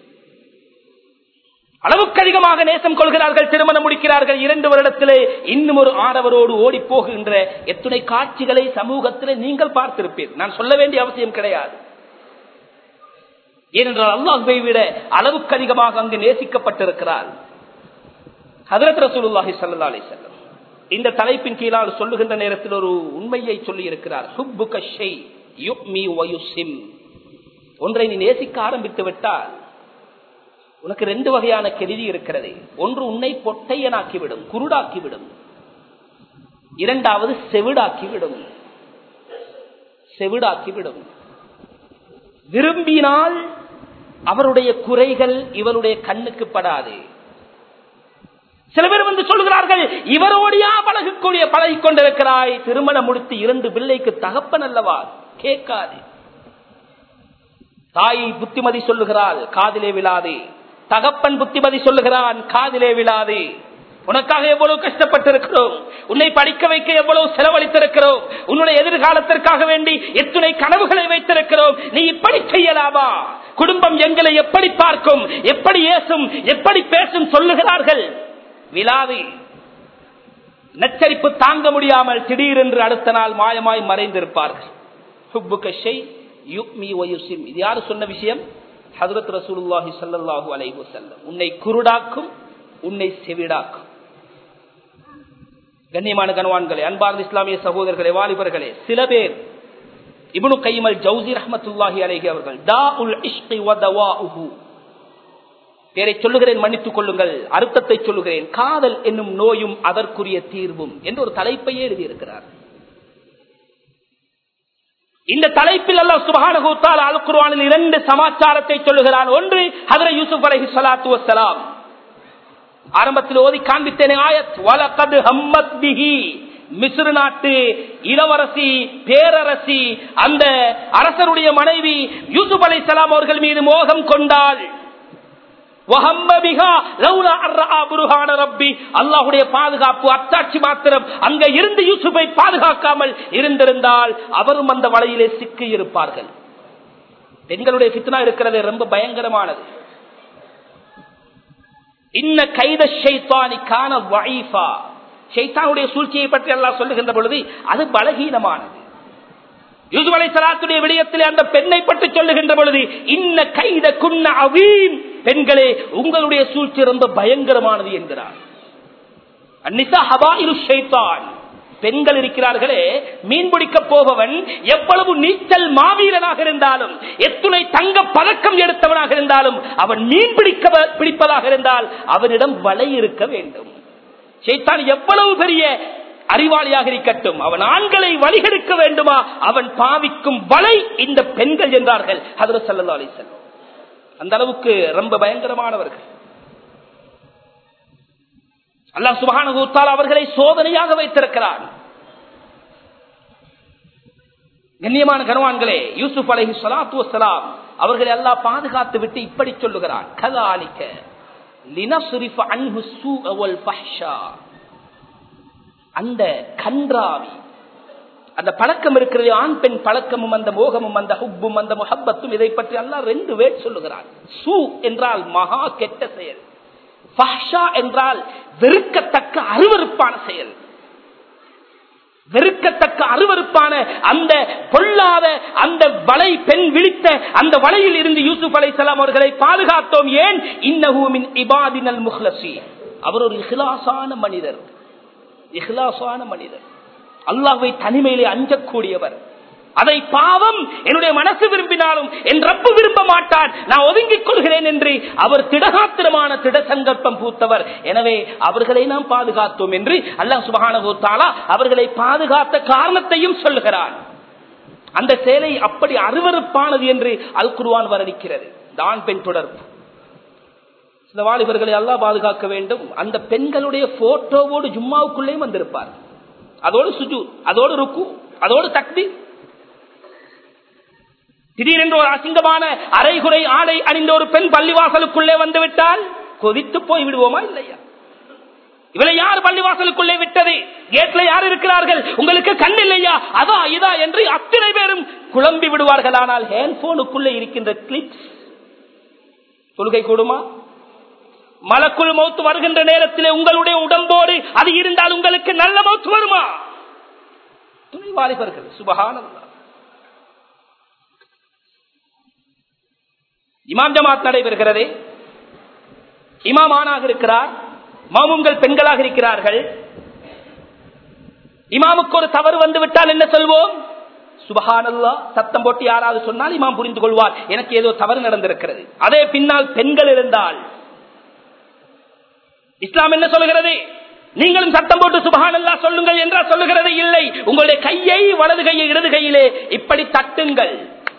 அளவுக்கு அதிகமாக நேசம் கொள்கிறார்கள், திருமணம் முடிக்கிறார்கள். இரண்டு வருடத்திலே இன்னும் ஒரு ஆடவரோடு ஓடி போகின்ற எத்துணை காட்சிகளை சமூகத்திலே நீங்கள் பார்த்திருப்பீர்கள். நான் சொல்ல வேண்டிய அவசியம் கிடையாது. ஏனென்றால் அல்லாஹ்வை விட அளவுக்கு அதிகமாக அங்கு நேசிக்கப்பட்டிருக்கிறார் ஹஜ்ரத் ரசூலுல்லாஹி ஸல்லல்லாஹு அலைஹி வஸல்லம். இந்த தலைப்பின் கீழால் சொல்லுகின்ற நேரத்தில் ஒரு உண்மையை சொல்லி இருக்கிறார். ஹுப்புக ஷை யுமி வ யுஸிம். ஒன்றை நீ நேசிக்க ஆரம்பித்து விட்டால் உனக்கு ரெண்டு வகையான கெடுதி இருக்கிறது. ஒன்று உன்னை பொட்டையனாக்கிவிடும், குருடாக்கிவிடும். இரண்டாவது செவிடாக்கிவிடும், செவிடாக்கிவிடும். விரும்பினால் அவருடைய குறைகள் இவருடைய கண்ணுக்கு படாது. சில பேர் வந்து சொல்கிறார்கள், இவரோடையா பழகக்கூடிய பழகிக் கொண்டிருக்கிறாய், திருமணம் முடித்து இரண்டு பிள்ளைக்கு தகப்பன் அல்லவா, கேட்காது. தாய் புத்திமதி சொல்லுகிறாள், காதிலே விழாது. தகப்பன் புத்திமதி சொல்லுகிறான், காதிலே விழாது. உனக்காக எவ்வளவு கஷ்டப்பட்டிருக்கிறோம், உன்னை படிக்க வைக்க எவ்வளவு செலவழித்திருக்கிறோம், உன்னுடைய எதிர்காலத்திற்காக வேண்டி எத்துணை கனவுகளை வைத்திருக்கிறோம், நீ இப்படி செய்யலாமா? குடும்பம் எங்களை எப்படி பார்க்கும், எப்படி ஏசும், எப்படி பேசும் சொல்லுகிறார்கள். விழாது. நச்சரிப்பு தாங்க முடியாமல் திடீரென்று அடுத்த நாள் மாயமாய் மறைந்திருப்பார்கள். இது யாரு சொன்ன விஷயம்? ஹஜ்ரத் ரசூலுல்லாஹி ஸல்லல்லாஹு அலைஹி வஸல்லம். உன்னை குருடாக்கும், உன்னை செவிடாக்கும். கண்ணியமான கனவான்களே, அன்பார்ந்த இஸ்லாமிய சகோதரர்களே, வாலிபர்களே, சில பேர் இப்னு கையிம் அல் ஜௌஸி ரஹ்மத்துல்லாஹி அலைஹி அவர்கள் தாஉல் இஷ்கி வ தவாஉஹு, பேரை சொல்லுகிறேன் மன்னித்துக் கொள்ளுங்கள், அர்த்தத்தை சொல்லுகிறேன், காதல் என்னும் நோயும் அதற்குரிய தீர்வும் என்று ஒரு தலைப்பையே எழுதியிருக்கிறார். இந்த தலைப்பில் அல்லாஹ் சுப்ஹானஹு வ தஆலா அல் குர்ஆனில் இரண்டு சமாச்சாரத்தை சொல்லுகிறான். ஒன்று ஹஜ்ரத் யூசுப் அலைஹிஸ்ஸலாத்து வஸ்ஸலாம். ஆரம்பத்தில் ஓதி காண்பித்தேனே ஆயத், வலகத் ஹம்மத் பிஹி. மிஸ்ர் நாட்டு இளவரசி, பேரரசி, அந்த அரசருடைய மனைவி யூசுப் அலைஹிஸ்ஸலாம் அவர்கள் மீது மோகம் கொண்டாள். அல்லாஹுடைய பாதுகாப்பு அத்தாட்சி மாத்திரம் அங்க இருந்து யூசுஃபை பாதுகாக்காமல் இருந்திருந்தால் அவரும் அந்த வலையிலே சிக்கி இருப்பார்கள். பெண்களுடைய ஃபித்னா இருக்கிறது, ரொம்ப பயங்கரமானது. இன்ன கைத ஷைத்தானி கான வஈஃபா. ஷைத்தானுடைய சூழ்ச்சியை பற்றி அல்லாஹ் சொல்லுகின்ற பொழுது அது பலகீனமானது. யூசுப் அலைஹிஸ்ஸலாத்துடைய விடயத்திலே அந்த பெண்ணை பற்றி சொல்லுகின்ற பொழுது இன்ன கைத குன்ன அவீம், பெண்களே உங்களுடைய சூழ்ச்சி ரொம்ப பயங்கரமானது என்கிறார். அந்நிசா ஹபாயிலு ஷைத்தான். பெண்கள் இருக்கிறார்களே, மீன் பிடிக்க போபவன் எவ்வளவு நீச்சல் மாவீரனாக இருந்தாலும், எத்துணை தங்க பதக்கம் எடுத்தவனாக இருந்தாலும், அவன் மீன் பிடிக்க பிடிப்பதாக இருந்தால் அவனிடம் வலை இருக்க வேண்டும். ஷைத்தான் எவ்வளவு பெரிய அறிவாளியாக இருக்கட்டும், அவன் ஆண்களை வழிகெடுக்க வேண்டுமா, அவன் பாவிக்கும் வலை இந்த பெண்கள் என்றார்கள் ஹஜ்ரத் ஸல்லல்லாஹு அலைஹி வஸல்லம். அந்த அளவுக்கு ரொம்ப பயங்கரமானவர்கள். அல்லாஹ் சுப்ஹானஹு வ தஆலா அவர்களை சோதனையாக வைத்திருக்கிறார். கண்ணியமான கனவான்களே, யூசுப் அலைஹிஸ்ஸலாத்து வஸ்ஸலாம் அவர்களை அல்லாஹ் பாதுகாத்து விட்டு இப்படி சொல்லுகிறான், கதாலிக லினஸ்ரிஃப அன்ஹு ஸூஅ வல் ஃபஹ்ஷா. அந்த கன்றாவி, அந்த பழக்கம் இருக்கிறது, ஆண் பெண் பழக்கமும் அந்த மோகமும் அந்த ஹுப்பும் அந்த முஹப்பத்தும், இதை பற்றி அல்லாஹ் ரெண்டு வேர்ட் சொல்லுகிறார். சூ என்றால் மகா கெட்ட செயல், ஃபஹ்ஷா என்றால் வெறுக்கத்தக்க அருவருப்பான செயல். வெறுக்கத்தக்க அருவருப்பான அந்த பொல்லாத அந்த வலை, பெண் விழித்த அந்த வலையில் இருந்து யூசுப் அலைஹிஸ்ஸலாம் அவர்களை பாதுகாத்தோம். ஏன்? இன்னஹு மின் இபாதினல் முஹ்லஸீன். அவர் ஒரு இஹ்லாஸான மனிதர், இஹ்லாஸான மனிதர், அல்லாஹ்வை தனிமையிலே அஞ்சக்கூடியவர். அதை பாவம் என்னுடைய மனசு விரும்பினாலும் என் ரப்பு விரும்ப மாட்டான், நான் ஒதுங்கிக் கொள்கிறேன் என்று அவர் திடகாத்திரமான திட சங்கல்பம் பூத்தவர். எனவே அவர்களை நாம் பாதுகாத்தோம் என்று அல்லாஹ் சுப்ஹானஹு வ தஆலா அவர்களை பாதுகாத்த காரணத்தையும் சொல்லுகிறான். அந்த செயலை அப்படி அருவருப்பானது என்று அல் குர்ஆன் வர்ணிக்கிறது. ஆண் பெண் தொடர்பு. சில வாலிபர்களை அல்லாஹ் பாதுகாக்க வேண்டும். அந்த பெண்களுடைய போட்டோவோடு ஜும்மாவுக்குள்ளேயும் வந்திருப்பார். அதோடு சுஜூத், அதோடு ருக்கு, அதோடு தக்பீர். திடீரென்று ஒரு அசிங்கமான அரைகுறை ஆடை அணிந்த ஒரு பெண் பள்ளிவாசலுக்குள்ளே வந்துவிட்டால் கொதித்து போய் விடுவோமா இல்லையா? இவளை யார் பள்ளிவாசலுக்குள்ளே விட்டது? கேட்ல யார் இருக்கிறார்கள்? உங்களுக்கு கண் இல்லையா? அதா இதா என்று அத்தனை பேரும் குழம்பி விடுவார்கள். ஆனால் ஹேண்ட்போனுக்குள்ளே இருக்கின்ற கிளிப்ஸ் தொழுகை கூடுமா? மலக்குள் மௌத்து வருகின்ற நேரத்திலே உங்களுடைய உடம்போடு அது இருந்தால் உங்களுக்கு நல்ல மௌத்து வருமா? துணை வாலிபர்கள் சுபஹானல்லாஹ். இமாம் ஜமாத் நடைபெறுகிறது. இமாம் ஆணாக இருக்கிறார், மாமும்கள் பெண்களாக இருக்கிறார்கள். இமாமுக்கு ஒரு தவறு வந்து விட்டால் என்ன சொல்வோம்? சுபஹானல்லாஹ். சத்தம் போட்டு யாராவது சொன்னால் இமாம் புரிந்து கொள்வார், எனக்கு ஏதோ தவறு நடந்திருக்கிறது. அதே பின்னால் பெண்கள் இருந்தால் இஸ்லாம் என்ன சொல்லுகிறது? நீங்களும் சத்தம் போட்டு சுபஹானல்லாஹ் சொல்லுங்கள் என்றால் சொல்லுகிறது இல்லை. உங்களுடைய கையை வலது கையை இடது கையிலே இப்படி தட்டுங்கள்.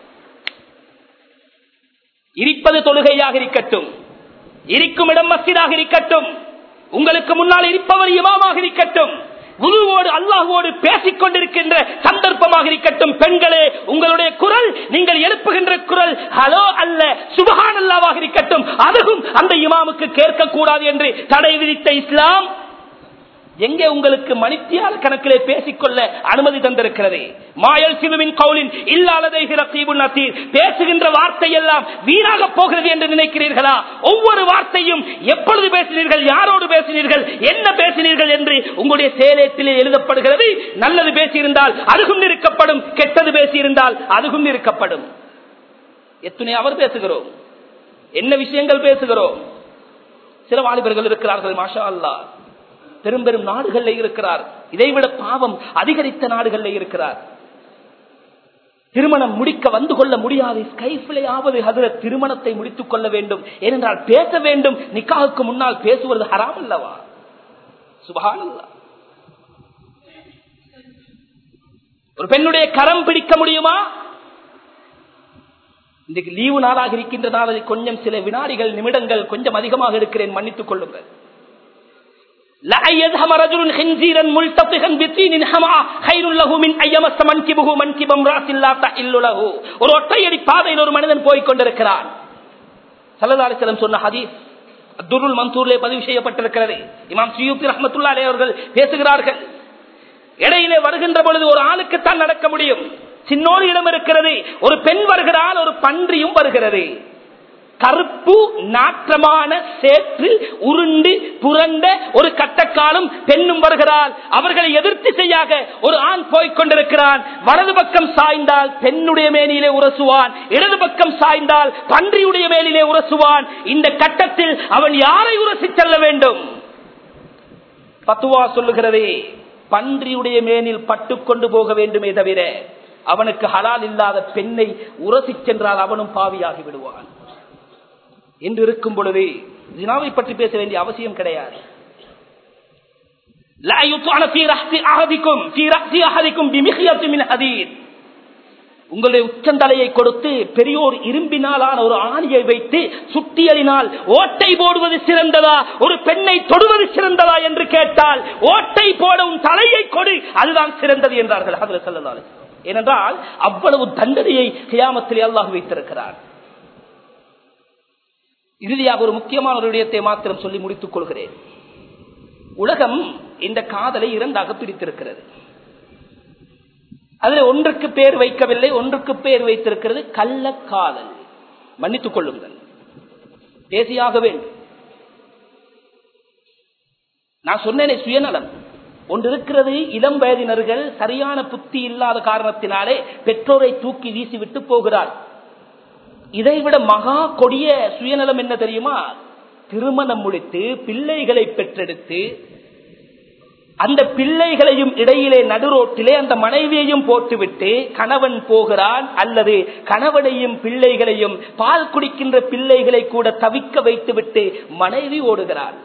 இருப்பது தொழுகையாக இருக்கட்டும், இருக்கும் இடம் மஸ்ஜிதாக இருக்கட்டும், உங்களுக்கு முன்னால் இருப்பவர் இமாமாக இருக்கட்டும், குருவோடு அல்லாஹ்வோடு பேசிக் கொண்டிருக்கின்ற சந்தர்ப்பமாக இருக்கட்டும், பெண்களே உங்களுடைய குரல் நீங்கள் எழுப்புகின்ற குரல் ஹலோ அல்ல சுப்ஹானல்லாஹ்வாக இருக்கட்டும். அதுவும் அந்த இமாமுக்கு கேட்கக்கூடாது என்று தடை விதித்த இஸ்லாம் எங்கே உங்களுக்கு மணித்தியால கணக்கிலே பேசிக்கொள்ள அனுமதி தந்திருக்கிறது? மாயல் சிவுவின் கவுலின் இல்லாததை பேசுகின்ற வார்த்தை எல்லாம் வீணாக போகிறது என்று நினைக்கிறீர்களா? ஒவ்வொரு வார்த்தையும் எப்பொழுது பேசினீர்கள், யாரோடு பேசினீர்கள், என்ன பேசினீர்கள் என்று உங்களுடைய சேலேட்டிலே எழுதப்படுகிறது. நல்லது பேசியிருந்தால் அதுவும் நிறுக்கப்படும், கெட்டது பேசியிருந்தால் அதுவும் நிறுக்கப்படும். எத்தனை அவர் பேசுகிறோம், என்ன விஷயங்கள் பேசுகிறோம். சில வாலிபர்கள் இருக்கிறார்கள் மாஷா அல்லாஹ், பெரும் பெரும் நாடுகளில் இருக்கிறார், இதைவிட பாவம் அதிகரித்த நாடுகளில் இருக்கிறார். திருமணம் முடிக்க வந்து கொள்ள முடியாது, ஸ்கைஃபிலேயாவது ஹதரத் திருமணத்தை முடித்துக் கொள்ள வேண்டும், ஏனென்றால் பேச வேண்டும். நிக்காஹுக்கு முன்னால் பேசுவது ஹராம் அல்லவா? சுப்ஹானல்லாஹ். ஒரு பெண்ணுடைய கரம் பிடிக்க முடியுமா? இன்றைக்கு லீவு நாளாக இருக்கின்ற நாள் கொஞ்சம் சில வினாடிகள் நிமிடங்கள் கொஞ்சம் அதிகமாக இருக்கிறேன், மன்னித்துக் கொள்ளுங்கள். ஒரு ஒற்றையடி பாதையில் ஒரு மனிதன் போய்க் கொண்டிருக்கிறான். ஸல்லல்லாஹு அலைஹி வஸல்லம் சொன்ன ஹதீஸ் அத்துருல் மன்சூரிலே பதிவு செய்யப்பட்டிருக்கிறது. இமாம் சுயூத்தி ரஹ்மத்துல்லாஹி அலைஹி அவர்கள் பேசுகிறார்கள், இடையிலே வருகின்ற பொழுது ஒரு ஆளுக்குத்தான் நடக்க முடியும், சின்னோடு இடம் இருக்கிறது. ஒரு பெண் வருகிறாள், ஒரு பன்றியும் வருகிறது. கருப்பு நாற்றமான சேற்று உருண்டு புரண்ட ஒரு கட்டக்காலும் பெண்ணும் வருகிறாள். அவர்களை எதிர்த்து செய்யாக ஒரு ஆண் போய்க் கொண்டிருக்கிறான். வலது பக்கம் சாய்ந்தால் பெண்ணுடைய மேனிலே உரசுவான், இடது பக்கம் சாய்ந்தால் பன்றியுடைய மேலிலே உரசுவான். இந்த கட்டத்தில் அவன் யாரை உரசி செல்ல வேண்டும்? பத்துவா சொல்லுகிறதே, பன்றியுடைய மேனில் பட்டுக் கொண்டு போக வேண்டுமே தவிர அவனுக்கு ஹலால் இல்லாத பெண்ணை உரசி சென்றால் அவனும் பாவியாகி விடுவான் என்று இருக்கும் பொழுது ஜினாவை பற்றி பேச வேண்டிய அவசியம் கிடையாது. உங்களுடைய உச்சந்தலையை கொடுத்து பெரியோர் இரும்பினாலான ஒரு ஆணியை வைத்து சுட்டியலினால் ஓட்டை போடுவது சிறந்ததா, ஒரு பெண்ணை தொடுவது சிறந்ததா என்று கேட்டால் ஓட்டை போடும் தலையை கொடு, அதுதான் சிறந்தது என்றார்கள் ஹஜ்ரத் ஸல்லல்லாஹு அலைஹி வஸல்லம். ஏனென்றால் அவ்வளவு தண்டனையை கியாமத்திலே அல்லாஹ் வைத்திருக்கிறார். இறுதியாக ஒரு முக்கியமான ஒரு விடயத்தை மாத்திரம் சொல்லி முடித்துக் கொள்கிறேன். உலகம் இந்த காதலை இரண்டாக பிரித்திருக்கிறது. அதில் ஒன்றுக்கு பேர் வைக்கவில்லை, ஒன்றுக்கு பேர் வைத்திருக்கிறது கள்ள காதல். மன்னித்துக் கொள்ளுங்கள், பேசியாக வேண்டும். நான் சொன்னேனே சுயநலம் ஒன்று இருக்கிறது. இளம் வயதினர்கள் சரியான புத்தி இல்லாத காரணத்தினாலே பெற்றோரை தூக்கி வீசிவிட்டு போகிறார். இதைவிட மகா கொடிய சுயநலம் என்ன தெரியுமா? திருமணம் முடித்து பிள்ளைகளை பெற்றெடுத்து அந்த பிள்ளைகளையும் இடையிலே நடுரோட்டிலே அந்த மனைவியையும் போட்டுவிட்டு கணவன் போகிறான், அல்லது கணவனையும் பிள்ளைகளையும் பால் குடிக்கின்ற பிள்ளைகளை கூட தவிக்க வைத்துவிட்டு மனைவி ஓடுகிறாள்.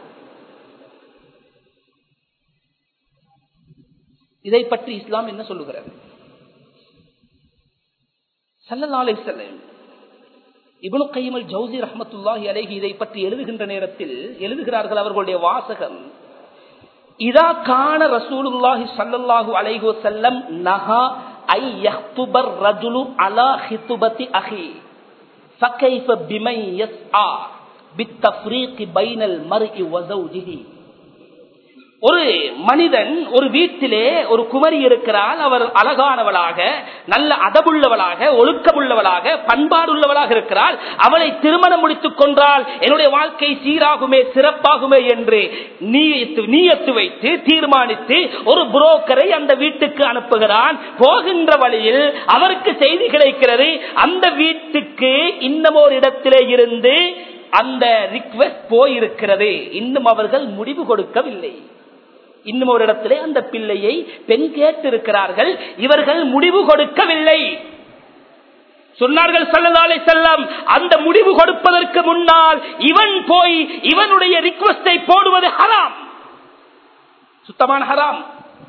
இதை பற்றி இஸ்லாம் என்ன சொல்லுகிறது? ஸல்லல்லாஹு அலைஹி வஸல்லம் இப்னு கையிம் அல் ஜௌஸி ரஹ்மத்துல்லாஹி அலைஹி இதை பற்றி எழுதுகின்ற நேரத்தில் எழுதுகிறார்கள், அவர்களுடைய வாசகம், இதா கான ரசூலுல்லாஹி ஸல்லல்லாஹு அலைஹி வஸல்லம் நஹா ஐ யஹ்துபர் ரஜுலு அலா ஹிதுபதி அஹி ஃபகைஃப பிமன் யஸ்ஆ பித்தஃப்ரீக் பைனல் மர்இ வ ஸௌஜிஹி. ஒரு மனிதன் ஒரு வீட்டிலே ஒரு குமரி இருக்கிறாள், அவர் அழகானவளாக, நல்ல அதபுள்ளவளாக, ஒழுக்கமுள்ளவளாக, பண்பாடுள்ளவளாக இருக்கிறாள். அவளை திருமணம் முடித்துக் கொண்டால் என்னுடைய வாழ்க்கை சீராகுமே, சிறப்பாகுமே என்று நீயத்து வைத்து தீர்மானித்து ஒரு புரோக்கரை அந்த வீட்டுக்கு அனுப்புகிறான். போகின்ற வழியில் அவருக்கு செய்தி கிடைக்கிறது, அந்த வீட்டுக்கு இன்னமோர் இடத்திலே இருந்து அந்த ரிக்வெஸ்ட் போயிருக்கிறது. இன்னும் அவர்கள் முடிவு கொடுக்கவில்லை. இன்னும் ஒரு இடத்திலே அந்த பிள்ளையை பெண் கேட்டிருக்கிறார்கள், இவர்கள் முடிவு கொடுக்கவில்லை. சொன்னார்கள் ஸல்லல்லாஹு அலைஹி வஸல்லம், அந்த முடிவு கொடுப்பதற்கு முன்னால் இவன் போய் இவனுடைய ரிக்வெஸ்டை போடுவது ஹராம், சுத்தமான ஹராம்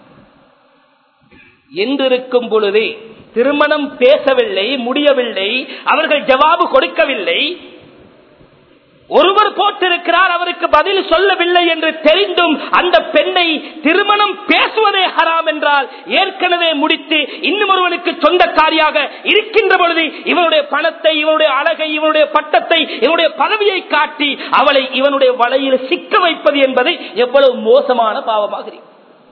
என்றிருக்கும் பொழுது திருமணம் பேசவில்லை, முடியவில்லை, அவர்கள் ஜவாபு கொடுக்கவில்லை. ஒருவர் போட்டிருக்கிறார், அவருக்கு பதில் சொல்லவில்லை என்று தெரிந்தும் அந்த பெண்ணை திருமணம் பேசுவதே ஹராம் என்றால், ஏற்கனவே முடித்து இன்னும் ஒருவனுக்கு சொந்தக்காரியாக இருக்கின்ற பொழுது இவனுடைய பணத்தை, இவனுடைய அழகை, இவனுடைய பட்டத்தை, இவனுடைய பதவியை காட்டி அவளை இவனுடைய வலையில் சிக்க வைப்பது என்பது எவ்வளவு மோசமான பாவமாக இருக்கு.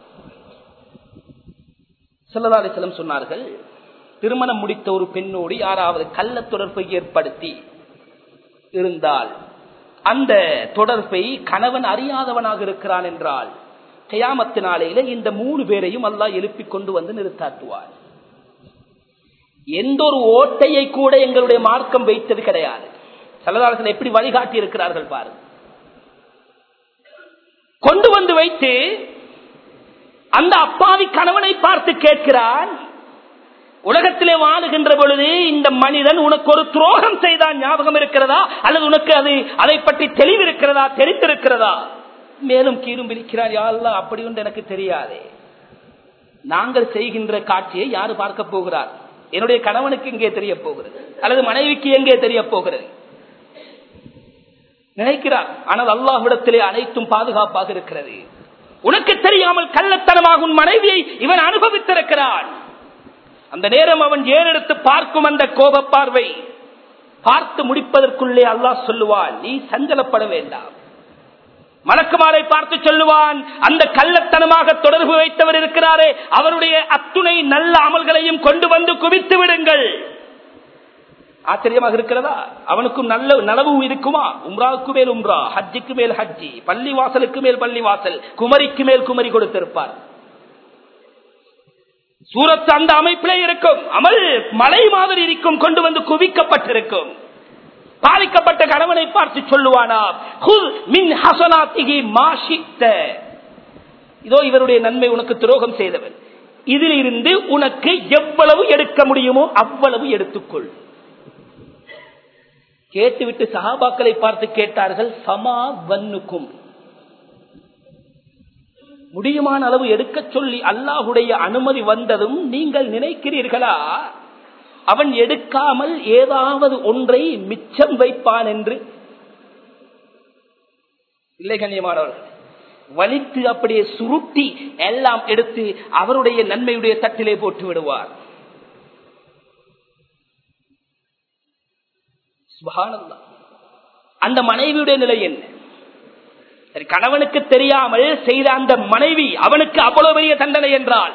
ஸல்லல்லாஹு அலைஹி வஸல்லம் சொன்னார்கள், திருமணம் முடித்த ஒரு பெண்ணோடு யாராவது கள்ள தொடர்பை ஏற்படுத்தி இருந்தால் அந்த தொடர்பை கணவன் அறியாதவனாக இருக்கிறான் என்றால் கியாமத்து நாளையில இந்த மூணு பேரையும் அல்லாஹ் எழுப்பிக் கொண்டு வந்து நிறுத்தாட்டுவார். எந்த ஒரு ஓட்டையை கூட எங்களுடைய மார்க்கம் வைத்தது கிடையாது. ஸல்லல்லாஹு அலைஹி வஸல்லம் எப்படி வழிகாட்டி இருக்கிறார்கள் பாரு. கொண்டு வந்து வைத்து அந்த அப்பாவி கணவனை பார்த்து கேட்கிறான், உலகத்திலே வாழுகின்ற பொழுது இந்த மனிதன் உனக்கு ஒரு துரோகம் செய்தான், ஞாபகம் இருக்கிறதா? அல்லது உனக்கு அது அதை பற்றி தெளிவு இருக்கிறதா, தெரிந்திருக்கிறதா? மேலும் கீழும் விழிக்கிறார், யா அல்லாஹ் அப்படி ஒன்று எனக்கு தெரியாதே. நாங்கள் செய்கின்ற காட்சியை யாரு பார்க்க போகிறார்? என்னுடைய கணவனுக்கு எங்கே தெரிய போகிறது, அல்லது மனைவிக்கு எங்கே தெரிய போகிறது நினைக்கிறார். ஆனால் அல்லாஹ்விடத்திலே அனைத்தும் பாதுகாப்பாக இருக்கிறது. உனக்கு தெரியாமல் கள்ளத்தனமாக உன் மனைவியை இவன் அனுபவித்திருக்கிறான். அந்த நேரம் அவன் ஏறெடுத்து பார்க்கும் அந்த கோப பார்வை பார்த்து முடிப்பதற்குள்ளே அல்லாஹ் சொல்லுவான், நீ சஞ்சலப்பட வேண்டாம். மலக்குமாரை பார்த்து சொல்லுவான், அந்த கள்ளத்தனமாக தொடர்பு வைத்தவர் இருக்கிறாரே, அவருடைய அத்துணை நல்ல அமல்களையும் கொண்டு வந்து குவித்து விடுங்கள். ஆச்சரியமாக இருக்கிறதா? அவனுக்கும் நல்ல நலவு இருக்குமா? உம்ராவுக்கு மேல் உம்ரா, ஹஜ்ஜுக்கு மேல் ஹஜ்ஜி, பள்ளி வாசலுக்கு மேல் பள்ளி வாசல், குமரிக்கு மேல் குமரி கொடுத்திருப்பார். சூரத்து அந்த அமைப்பிலே இருக்கும், அமல் மலை மாதிரி இருக்கும், கொண்டு வந்து குவிக்கப்பட்டிருக்கும். பாதிக்கப்பட்ட கணவனை பார்த்து சொல்லுவானா, இதோ இவருடைய நன்மை உனக்கு துரோகம் செய்தவன், இதில் இருந்து உனக்கு எவ்வளவு எடுக்க முடியுமோ அவ்வளவு எடுத்துக்கொள். கேட்டுவிட்டு சஹாபாக்களை பார்த்து கேட்டார்கள், சமா வன்னுக்கும், முடியுமான அளவு எடுக்க சொல்லி அல்லாஹுடைய அனுமதி வந்ததும் நீங்கள் நினைக்கிறீர்களா அவன் எடுக்காமல் ஏதாவது ஒன்றை மிச்சம் வைப்பான் என்று? இல்லை கண்ணியமானவர்கள், வலித்து அப்படியே சுருட்டி எல்லாம் எடுத்து அவருடைய நன்மையுடைய தட்டிலே போட்டு விடுவார். சுப்ஹானல்லாஹ். அந்த மனைவியுடைய நிலை என்ன? சரி, கணவனுக்கு தெரியாமல் செய்த அந்த மனைவி அவனுக்கு அவ்வளவு பெரிய தண்டனை என்றால்,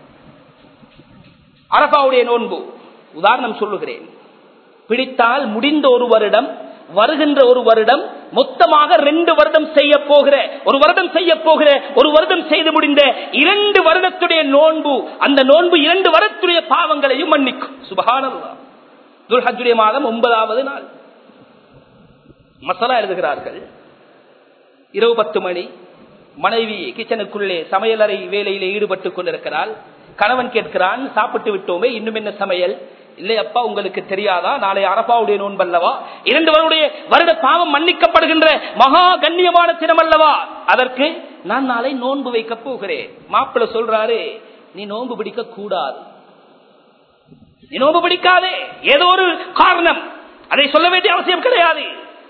அரபாவுடைய நோன்பு உதாரணம் சொல்லுகிறேன். பிடித்தால் முடிந்த ஒரு வருடம், வருகின்ற ஒரு வருடம், மொத்தமாக ரெண்டு வருடம் செய்ய போகிற ஒரு வருடம் செய்ய போகிற ஒரு வருடம் செய்து முடிந்த இரண்டு வருடத்துடைய நோன்பு, அந்த நோன்பு இரண்டு வருடத்துடைய பாவங்களையும் மன்னிக்கும். சுப்ஹானல்லாஹ். துல்ஹஜ்ஜுடைய மாதம் ஒன்பதாவது நாள். மசாலா எழுதுகிறார்கள், இரவு பத்து மணி, மனைவி கிச்சனுக்குள்ளே சமையலறை வேலையிலே ஈடுபட்டுக் கொண்டிருக்கிறாள். கணவன் கேட்கிறான், சாப்பிட்டு விட்டோமே, இன்னும் என்ன சமையல்? இல்லை அப்பா, உங்களுக்கு தெரியாதா, நாளை அரபாவுடைய நோன்பல்லவா, இரண்டு வருடைய வருட பாவம் மன்னிக்கப்படுகின்ற மகா கண்ணியமான தினம் அல்லவா, அதற்கு நான் நாளை நோன்பு வைக்க போகிறேன். மாப்பிள்ளை சொல்றாரு, நீ நோன்பு பிடிக்க கூடாது, நீ நோன்பு பிடிக்காதே, ஏதோ ஒரு காரணம், அதை சொல்ல வேண்டிய அவசியம் கிடையாது.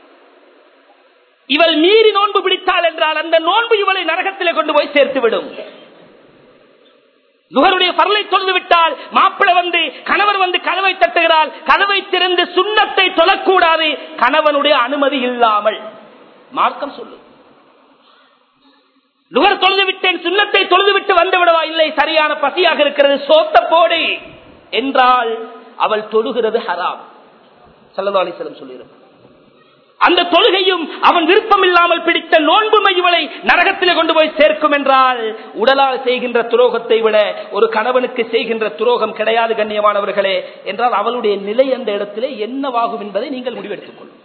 இவள் மீறி நோன்பு பிடித்தாள் என்றால் அந்த நோன்பு இவளை நரகத்திலே கொண்டு போய் சேர்த்துவிடும். லுஹருடைய ஃபர்லை தொழுது விட்டால் மாப்பிளை வந்து கணவர் வந்து கதவை தட்டுகிறாள், கதவை திறந்து சுன்னத்தை தொழக்கூடாது கணவனுடைய அனுமதி இல்லாமல். மார்க்கம் சொல்லு, லுஹர் தொழுது விட்டேன் சுன்னத்தை தொழுது விட்டு வந்து விடவா? இல்லை, சரியான பசியாக இருக்கிறது, சோத்த போடு என்றால் அவள் தொழுகிறது ஹராம். ஸல்லல்லாஹு அலைஹி வஸல்லம் சொல்லியிருக்கிறார். அந்த தொழுகையும் அவன் விருப்பம் இல்லாமல் பிடித்த நோன்புமை இவளை நரகத்திலே கொண்டு போய் சேர்க்கும் என்றால் உடலால் செய்கின்ற துரோகத்தை விட ஒரு கணவனுக்கு செய்கின்ற துரோகம் கிடையாது கண்ணியமானவர்களே. என்றால் அவளுடைய நிலை அந்த இடத்திலே என்னவாகும் என்பதை நீங்கள் முடிவெடுத்துக் கொள்ளும்.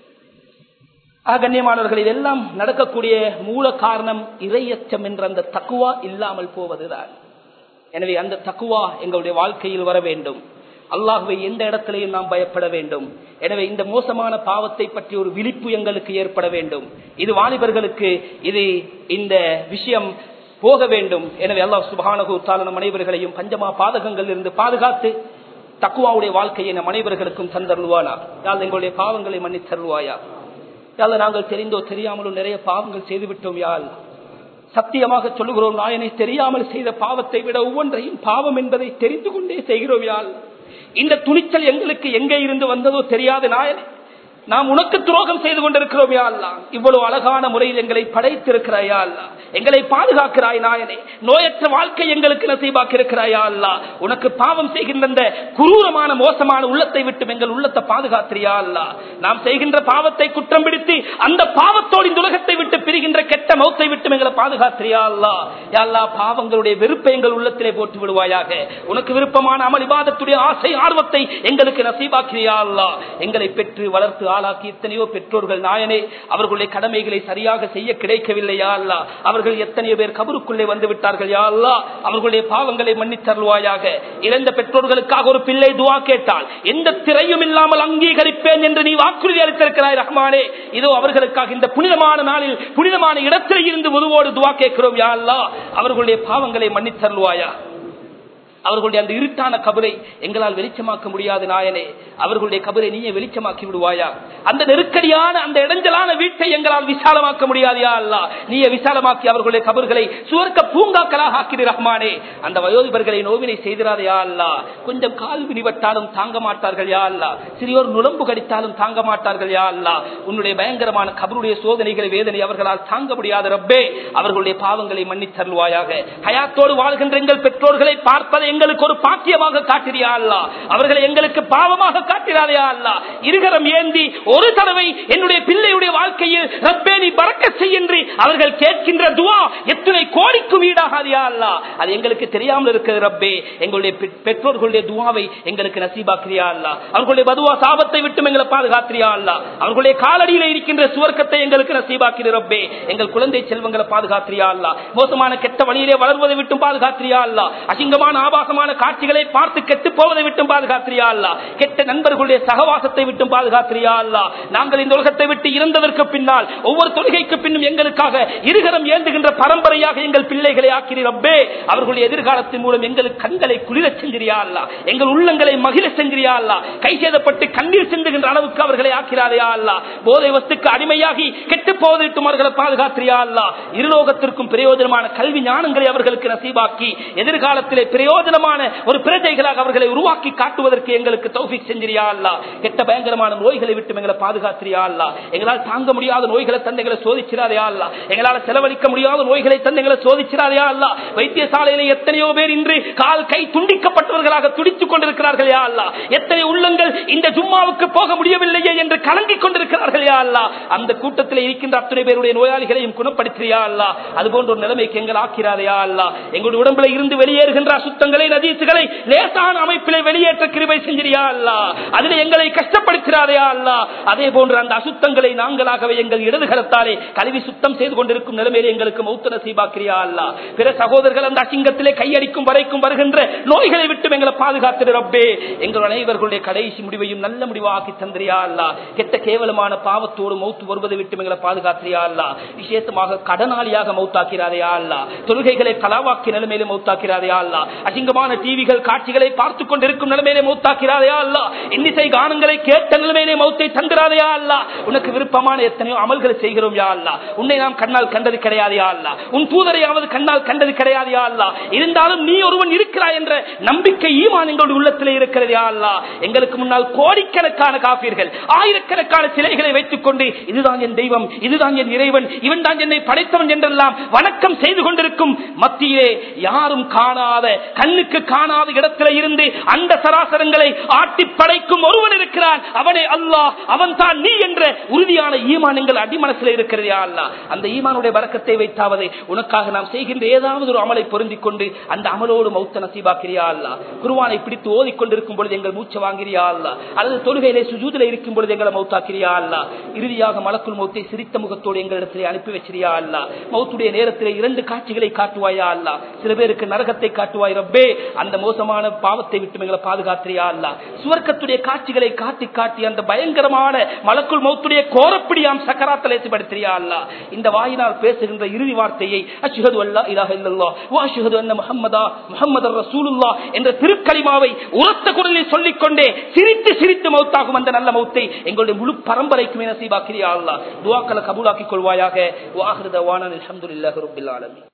கண்ணியமானவர்கள், இதெல்லாம் நடக்கக்கூடிய மூல காரணம் இறையச்சம் என்ற அந்த தக்குவா இல்லாமல் போவதுதான். எனவே அந்த தக்குவா எங்களுடைய வாழ்க்கையில் வர வேண்டும். அல்லாஹ்வை எந்த இடத்திலையும் நாம் பயப்பட வேண்டும். எனவே இந்த மோசமான பாவத்தை பற்றி ஒரு விழிப்பு எங்களுக்கு ஏற்பட வேண்டும். இது வாலிபர்களுக்கு இது இந்த விஷயம் போக வேண்டும். எனவே அல்லாஹ் சுப்ஹானஹு வ தஆலா நம் அனைவர்களையும் பஞ்சமா பாதகங்கள் இருந்து பாதுகாத்து தக்குவாவுடைய வாழ்க்கையை நம் அனைவர்களுக்கும் தந்தருள்வானா. யாழ் எங்களுடைய பாவங்களை மன்னித் தருவாயா. யாழ் நாங்கள் தெரிந்தோ தெரியாமலோ நிறைய பாவங்கள் செய்துவிட்டோம். யாழ் சத்தியமாக சொல்லுகிறோம், நாயனை தெரியாமல் செய்த பாவத்தை விட ஒவ்வொன்றையும் பாவம் என்பதை தெரிந்து கொண்டே செய்கிறோம். யாழ் இந்த துணிச்சல் எங்களுக்கு எங்கே இருந்து வந்ததோ தெரியாது நாயனே. நாம் உனக்கு துரோகம் செய்து கொண்டிருக்கிறோம் யா அல்லாஹ். இவ்வளவு அழகான முறையில் எங்களை படைத்திருக்கிறாய் யா அல்லாஹ். எங்களை பாதுகாக்கிறாய் நாயனே. நோயற்ற வாழ்க்கை எங்களுக்கு நசீபாக்கி இருக்கிறாய் யா அல்லாஹ். உனக்கு பாவம் செய்கின்ற இந்த குரூரமான மோசமான உள்ளத்தை விட்டு எங்கள் உள்ளத்தை பாதுகாத்திரியா அல்லாஹ். நாம் செய்கின்ற பாவத்தை குற்றம் பிடித்து அந்த பாவத்தோடு இந்த உலகத்தை விட்டு பிரிகின்ற கெட்ட மௌத்தை விட்டு எங்களை பாதுகாத்திரியா அல்லாஹ். யா அல்லாஹ், பாவங்களுடைய வெறுப்பை எங்கள் உள்ளத்திலே போட்டு விடுவாயாக. உனக்கு விருப்பமான அமல் இபாதத்துடைய ஆசை ஆர்வத்தை எங்களுக்கு நசீபாக்கிறியா அல்லாஹ். எங்களை பெற்று வளர்த்து ஆளாக்கி எத்தனையோ பெற்றோர்கள் நாயனே, அவர்களுடைய கடமைகளை சரியாக செய்ய கிடைக்கவில்லையா அல்லாஹ். அவர்கள் எத்தனையோ பேர் கபருக்குள்ளே வந்து விட்டார்கள் யா அல்லாஹ். அவர்களுடைய பாவங்களை மன்னித்தருள்வாயாக. இறந்த பெற்றோர்களுக்காக ஒரு பிள்ளை துஆ கேட்டால் எந்த திரையும் இல்லாமல் அங்கீகரிப்பேன் என்று நீ வாக்குறுதி அளித்திருக்கிறாய் ரஹ்மானே. இதோ அவர்களுக்காக இந்த புனிதமான நாளில் புனிதமான இடத்தில் இருந்து உதவோடு துஆ கேட்கிறோம் யா அல்லாஹ். அவர்களுடைய பாவங்களை மன்னித்தருள்வாயா. அவர்களுடைய அந்த இருட்டான கபரை எங்களால் வெளிச்சமாக்க முடியாது நாயனே. அவர்களுடைய கபரை நீயே வெளிச்சமாக்கி விடுவாயா. அந்த நெருக்கடியான அந்த இடைஞ்சலான வீட்டை எங்களால் விசாலமாக்க முடியாது யா அல்லாஹ். நீயே விசாலமாக்கி அவர்களுடைய கபர்களை சுவர்க்க பூங்காக்களாக ஆக்கிடு ரஹ்மானே. அந்த வயோதிபர்களை நோவினை செய்திராத யா அல்லாஹ். கொஞ்சம் கால் வினிவட்டாலும் தாங்க மாட்டார்கள் யா அல்லாஹ். சிறியோர் நுழம்பு கடித்தாலும் தாங்க மாட்டார்கள் யா அல்லாஹ். உன்னுடைய பயங்கரமான கபருடைய சோதனைகளை வேதனை அவர்களால் தாங்க முடியாத ரப்பே, அவர்களுடைய பாவங்களை மன்னித்தருள்வாயாக. ஹயாத்தோடு வாழ்கின்ற எங்கள் பெற்றோர்களை பார்ப்பதை எங்களுக்கு ஒரு பாக்கியமாக காட்டிறியா அல்லாஹ். அவர்களை எங்களுக்கு பாவமாக காட்டிறாதையா அல்லாஹ். இருகரம் ஏந்தி ஒரு தடவை என்னுடைய பிள்ளையுடைய வாழ்க்கையில் ரப்பே நீ பரக்கத் செய் என்று அவர்கள் கேட்கின்ற துஆ எத்தனை கோடிக்கும் ஈடாகாதியா அல்லாஹ். அது எங்களுக்கு தெரியாமல் இருக்கிறது ரப்பே. எங்களுடைய பெற்றோர்களுடைய துஆவை எங்களுக்கு நசீபாக்கிறியா அல்லாஹ். அவர்களுடைய பதுவா சாபத்தை விட்டு எங்களை பாதுகாத்திரியா அல்லாஹ். அவர்களுடைய காலடியில் இருக்கின்ற சுவர்க்கத்தை எங்களுக்கு நசீபாக்கிற ரப்பே. எங்கள் குழந்தை செல்வங்களை பாதுகாத்திரியா அல்லாஹ். மோசமான கெட்ட வழியிலே வளர்வதை விட்டு பாதுகாத்திரியா அல்லாஹ். அசிங்கமான ஆபாசமான காட்சிகளை பார்த்து கெட்டு போவதை விட்டும் பாதுகாத்திரியா அல்லாஹ். கெட்ட நண்பர்களுடைய சகவாசத்தை விட்டும் பாதுகாத்திரியா அல்லாஹ். நாங்கள் இந்த உலகத்தை விட்டு இருந்ததற்கு பின்னால் ஒவ்வொரு தொழுகைக்கு பின்னும் எங்களுக்காக இருகரம் ஏந்துகின்ற பரம்பரையாக எங்கள் பிள்ளைகளை ஆக்கிற ரப்பே. அவர்களுடைய எதிர்காலத்தின் மூலம் எங்களுக்கு கண்களை குளிரச் செஞ்சிரியா அல்லாஹ். எங்கள் உள்ளங்களை மகிழ செஞ்சிரியா அல்லாஹ். கை சேதப்பட்டு கண்ணீர் சிந்துகின்ற அளவுக்கு அவர்களை ஆக்கிறாரையா அல்லாஹ். போதை வஸ்துக்கு அடிமையாகி கெட்டு போவதை விட்டும் அவர்களை பாதுகாத்திரியா அல்லாஹ். இருலோகத்திற்கும் பிரயோஜனமான கல்வி ஞானங்களை அவர்களுக்கு நசீபாக்கி எதிர்காலத்திலே பிரயோஜனமான ஒரு பிரஜைகளாக அவர்களை உருவாக்கி காட்டுவதற்கு எங்களுக்கு தௌஃபீக் செஞ்சிரியா அல்லாஹ். கெட்ட பயங்கரமான நோய்களை விட்டு எங்களை பாதுகாத்திரியா அல்லாஹ். எங்களால் தாங்க முடியாத நோய்களை தந்தைகளை சோதிச்சிராதையா அல்லாஹ். எங்களால் செலவழிக்க முடியாத நோய்களை தந்தைகளை சோதிச்சிராதையா அல்லாஹ். வைத்தியசாலையில எத்தனையோ பேர் இன்று கால் கை துண்டிக்கப்பட்டவர்களாக துடித்துக் கொண்டிருக்கிறார்கள் யா அல்லாஹ். எத்தனை உள்ளங்கள் இந்த ஜும்மாவுக்கு போக முடியவில்லையே என்று கலங்கிக் கொண்டிருக்கிறார்கள் யா அல்லாஹ். அந்த கூட்டத்தில் இருக்கின்ற அத்தனை பேருடைய நோயாளிகளையும் குணப்படுத்தியா அல்லாஹ். அதுபோன்ற ஒரு நிலைமைக்கு எங்கள் ஆக்கிறாதையா அல்லாஹ். எங்களுடைய உடம்பில் இருந்து வெளியேறுகின்ற அசுத்தங்களை நதீசுகளை லேசான அமைப்பிலே வெளியேற்ற கிருபை செஞ்சிரியா அல்லாஹ். அதில் எங்களை கஷ்டப்படுத்திராதையா அல்லாஹ். அதே போன்று அந்த அசுத்தங்களை நாங்களாகவே எங்கள் இடது கரத்தாலே கழுவி சுத்தம் செய்து கொண்டிருக்கும் நிலைமையிலே எங்களுக்கு மௌத்து நசீபாக்கிறியா அல்லாஹ். பிற சகோதரர்கள் அந்த அசிங்கத்திலே கையடிக்கும் வரைக்கும் வருகின்ற நோய்களை விட்டு எங்களை பாதுகாத்திரு ரப்பே. எங்கள் அனைவர்களுடைய கடைசி முடிவையும் நல்ல முடிவாக்கி தந்திரியா அல்லாஹ். கெட்ட கேவலமான பாவத்தோடு மௌத்து வருவதை விட்டு எங்களை பாதுகாத்திரியா அல்லாஹ். விசேஷமாக கடனாளியாக மௌத்தாக்கிறாதையா அல்லாஹ். தொழுகைகளை கலாவாக்கி நிலைமையிலே மௌத்தாக்கிறாதையா அல்லாஹ். அசிங்க அசிங்கமான டிவிகள் காட்சிகளை பார்த்துக் கொண்டிருக்கும் நிலைமையிலே மௌத்தாக்கிறாதையா அல்லா, இன்னிசை கானங்களை கேட்ட நிலைமையிலே மௌத்தை தந்துராதையா அல்லா. உனக்கு விருப்பமான எத்தனையோ அமல்களை செய்கிறோம் யா அல்லா. உன்னை நாம் கண்ணால் கண்டது கிடையாதையா அல்லா, உன் தூதரையாவது கண்ணால் கண்டது கிடையாதையா அல்லா. இருந்தாலும் நீ ஒருவன் இருக்கிறாய் என்ற நம்பிக்கை ஈமான் எங்களுடைய உள்ளத்திலே இருக்கிறது யா அல்லா. எங்களுக்கு முன்னால் கோடிக்கணக்கான காபீர்கள் ஆயிரக்கணக்கான சிலைகளை வைத்துக் கொண்டு இதுதான் என் தெய்வம், இதுதான் என் இறைவன், இவன் தான் என்னை படைத்தவன் என்றெல்லாம் வணக்கம் செய்து கொண்டிருக்கும் மத்தியிலே யாரும் காணாத, கண்ணுக்கு காணாத இடத்திலே இருந்து அந்த சராசரங்களை ஆட்டி படைக்கும் ஒருவன் இருக்கிறான், அவனே அல்லாஹ், அவன் தான் நீ என்ற உறுதியான ஈமான் எங்கள் அடிமனசில் இருக்கிறது யா அல்லாஹ். அந்த ஈமானுடைய பரக்கத்தை வைத்தாவது உனக்காக நாம் செய்கின்ற ஏதாவது ஒரு அமலை பொருந்திக் கொண்டு அந்த அமலோடு மௌத்த நசீபாக்கிறியா அல்லாஹ். குர்ஆனை பிடித்து ஓதிக்கொண்டிருக்கும் பொழுது எங்கள் மூச்சை வாங்கிறியா அல்லாஹ், அல்லது தொழுகையிலே சுஜூதிலே இருக்கும் பொழுது எங்களை மௌத்தாக்கிறியா அல்லாஹ். இறுதியாக மலக்குல் மௌத்தை சிரித்த முகத்தோடு எங்களிடத்திலே அனுப்பி வச்சிரியா அல்லாஹ். மௌத்துடைய நேரத்திலே இரண்டு காட்சிகளை காட்டுவாயா அல்லாஹ். சில பேருக்கு நரகத்தை காட்டுவாய் ரப்பே, அந்த மோசமான பாவத்தை விட்டு எங்களை பாதுகாத்திரியா அல்லாஹ். சுவர்க்கத்துடைய காட்சிகளை காட்டி காட்டி அந்த பயங்கரமான மலக்குல் மௌத்துடைய கோரப்பிடியாம் சக்கராத்தலை படுத்திரியா அல்லாஹ். இந்த வாயினால் பேசுகின்ற இறுதி வார்த்தையை அஷ்ஹது அல்லா இலாஹ இல்லல்லாஹ் வ அஷ்ஹது அன்ன முஹம்மதா முஹம்மதர் ரசூலுல்லாஹ் என்ற திருக்கலிமாவை உரத்த குரலில் சொல்லிக் கொண்டே சிரித்து சிரித்து மௌத்தாகும் அந்த நல்ல மௌத்தை எங்களுடைய முழு பரம்பரைக்குமே நசீபாக்கிறியா அல்லாஹ். துஆக்களை கபூலாக்கிக் கொள்வாயாக. வ ஆகிரு தவானா அல்ஹம்துலில்லாஹி ரப்பில் ஆலமீன்.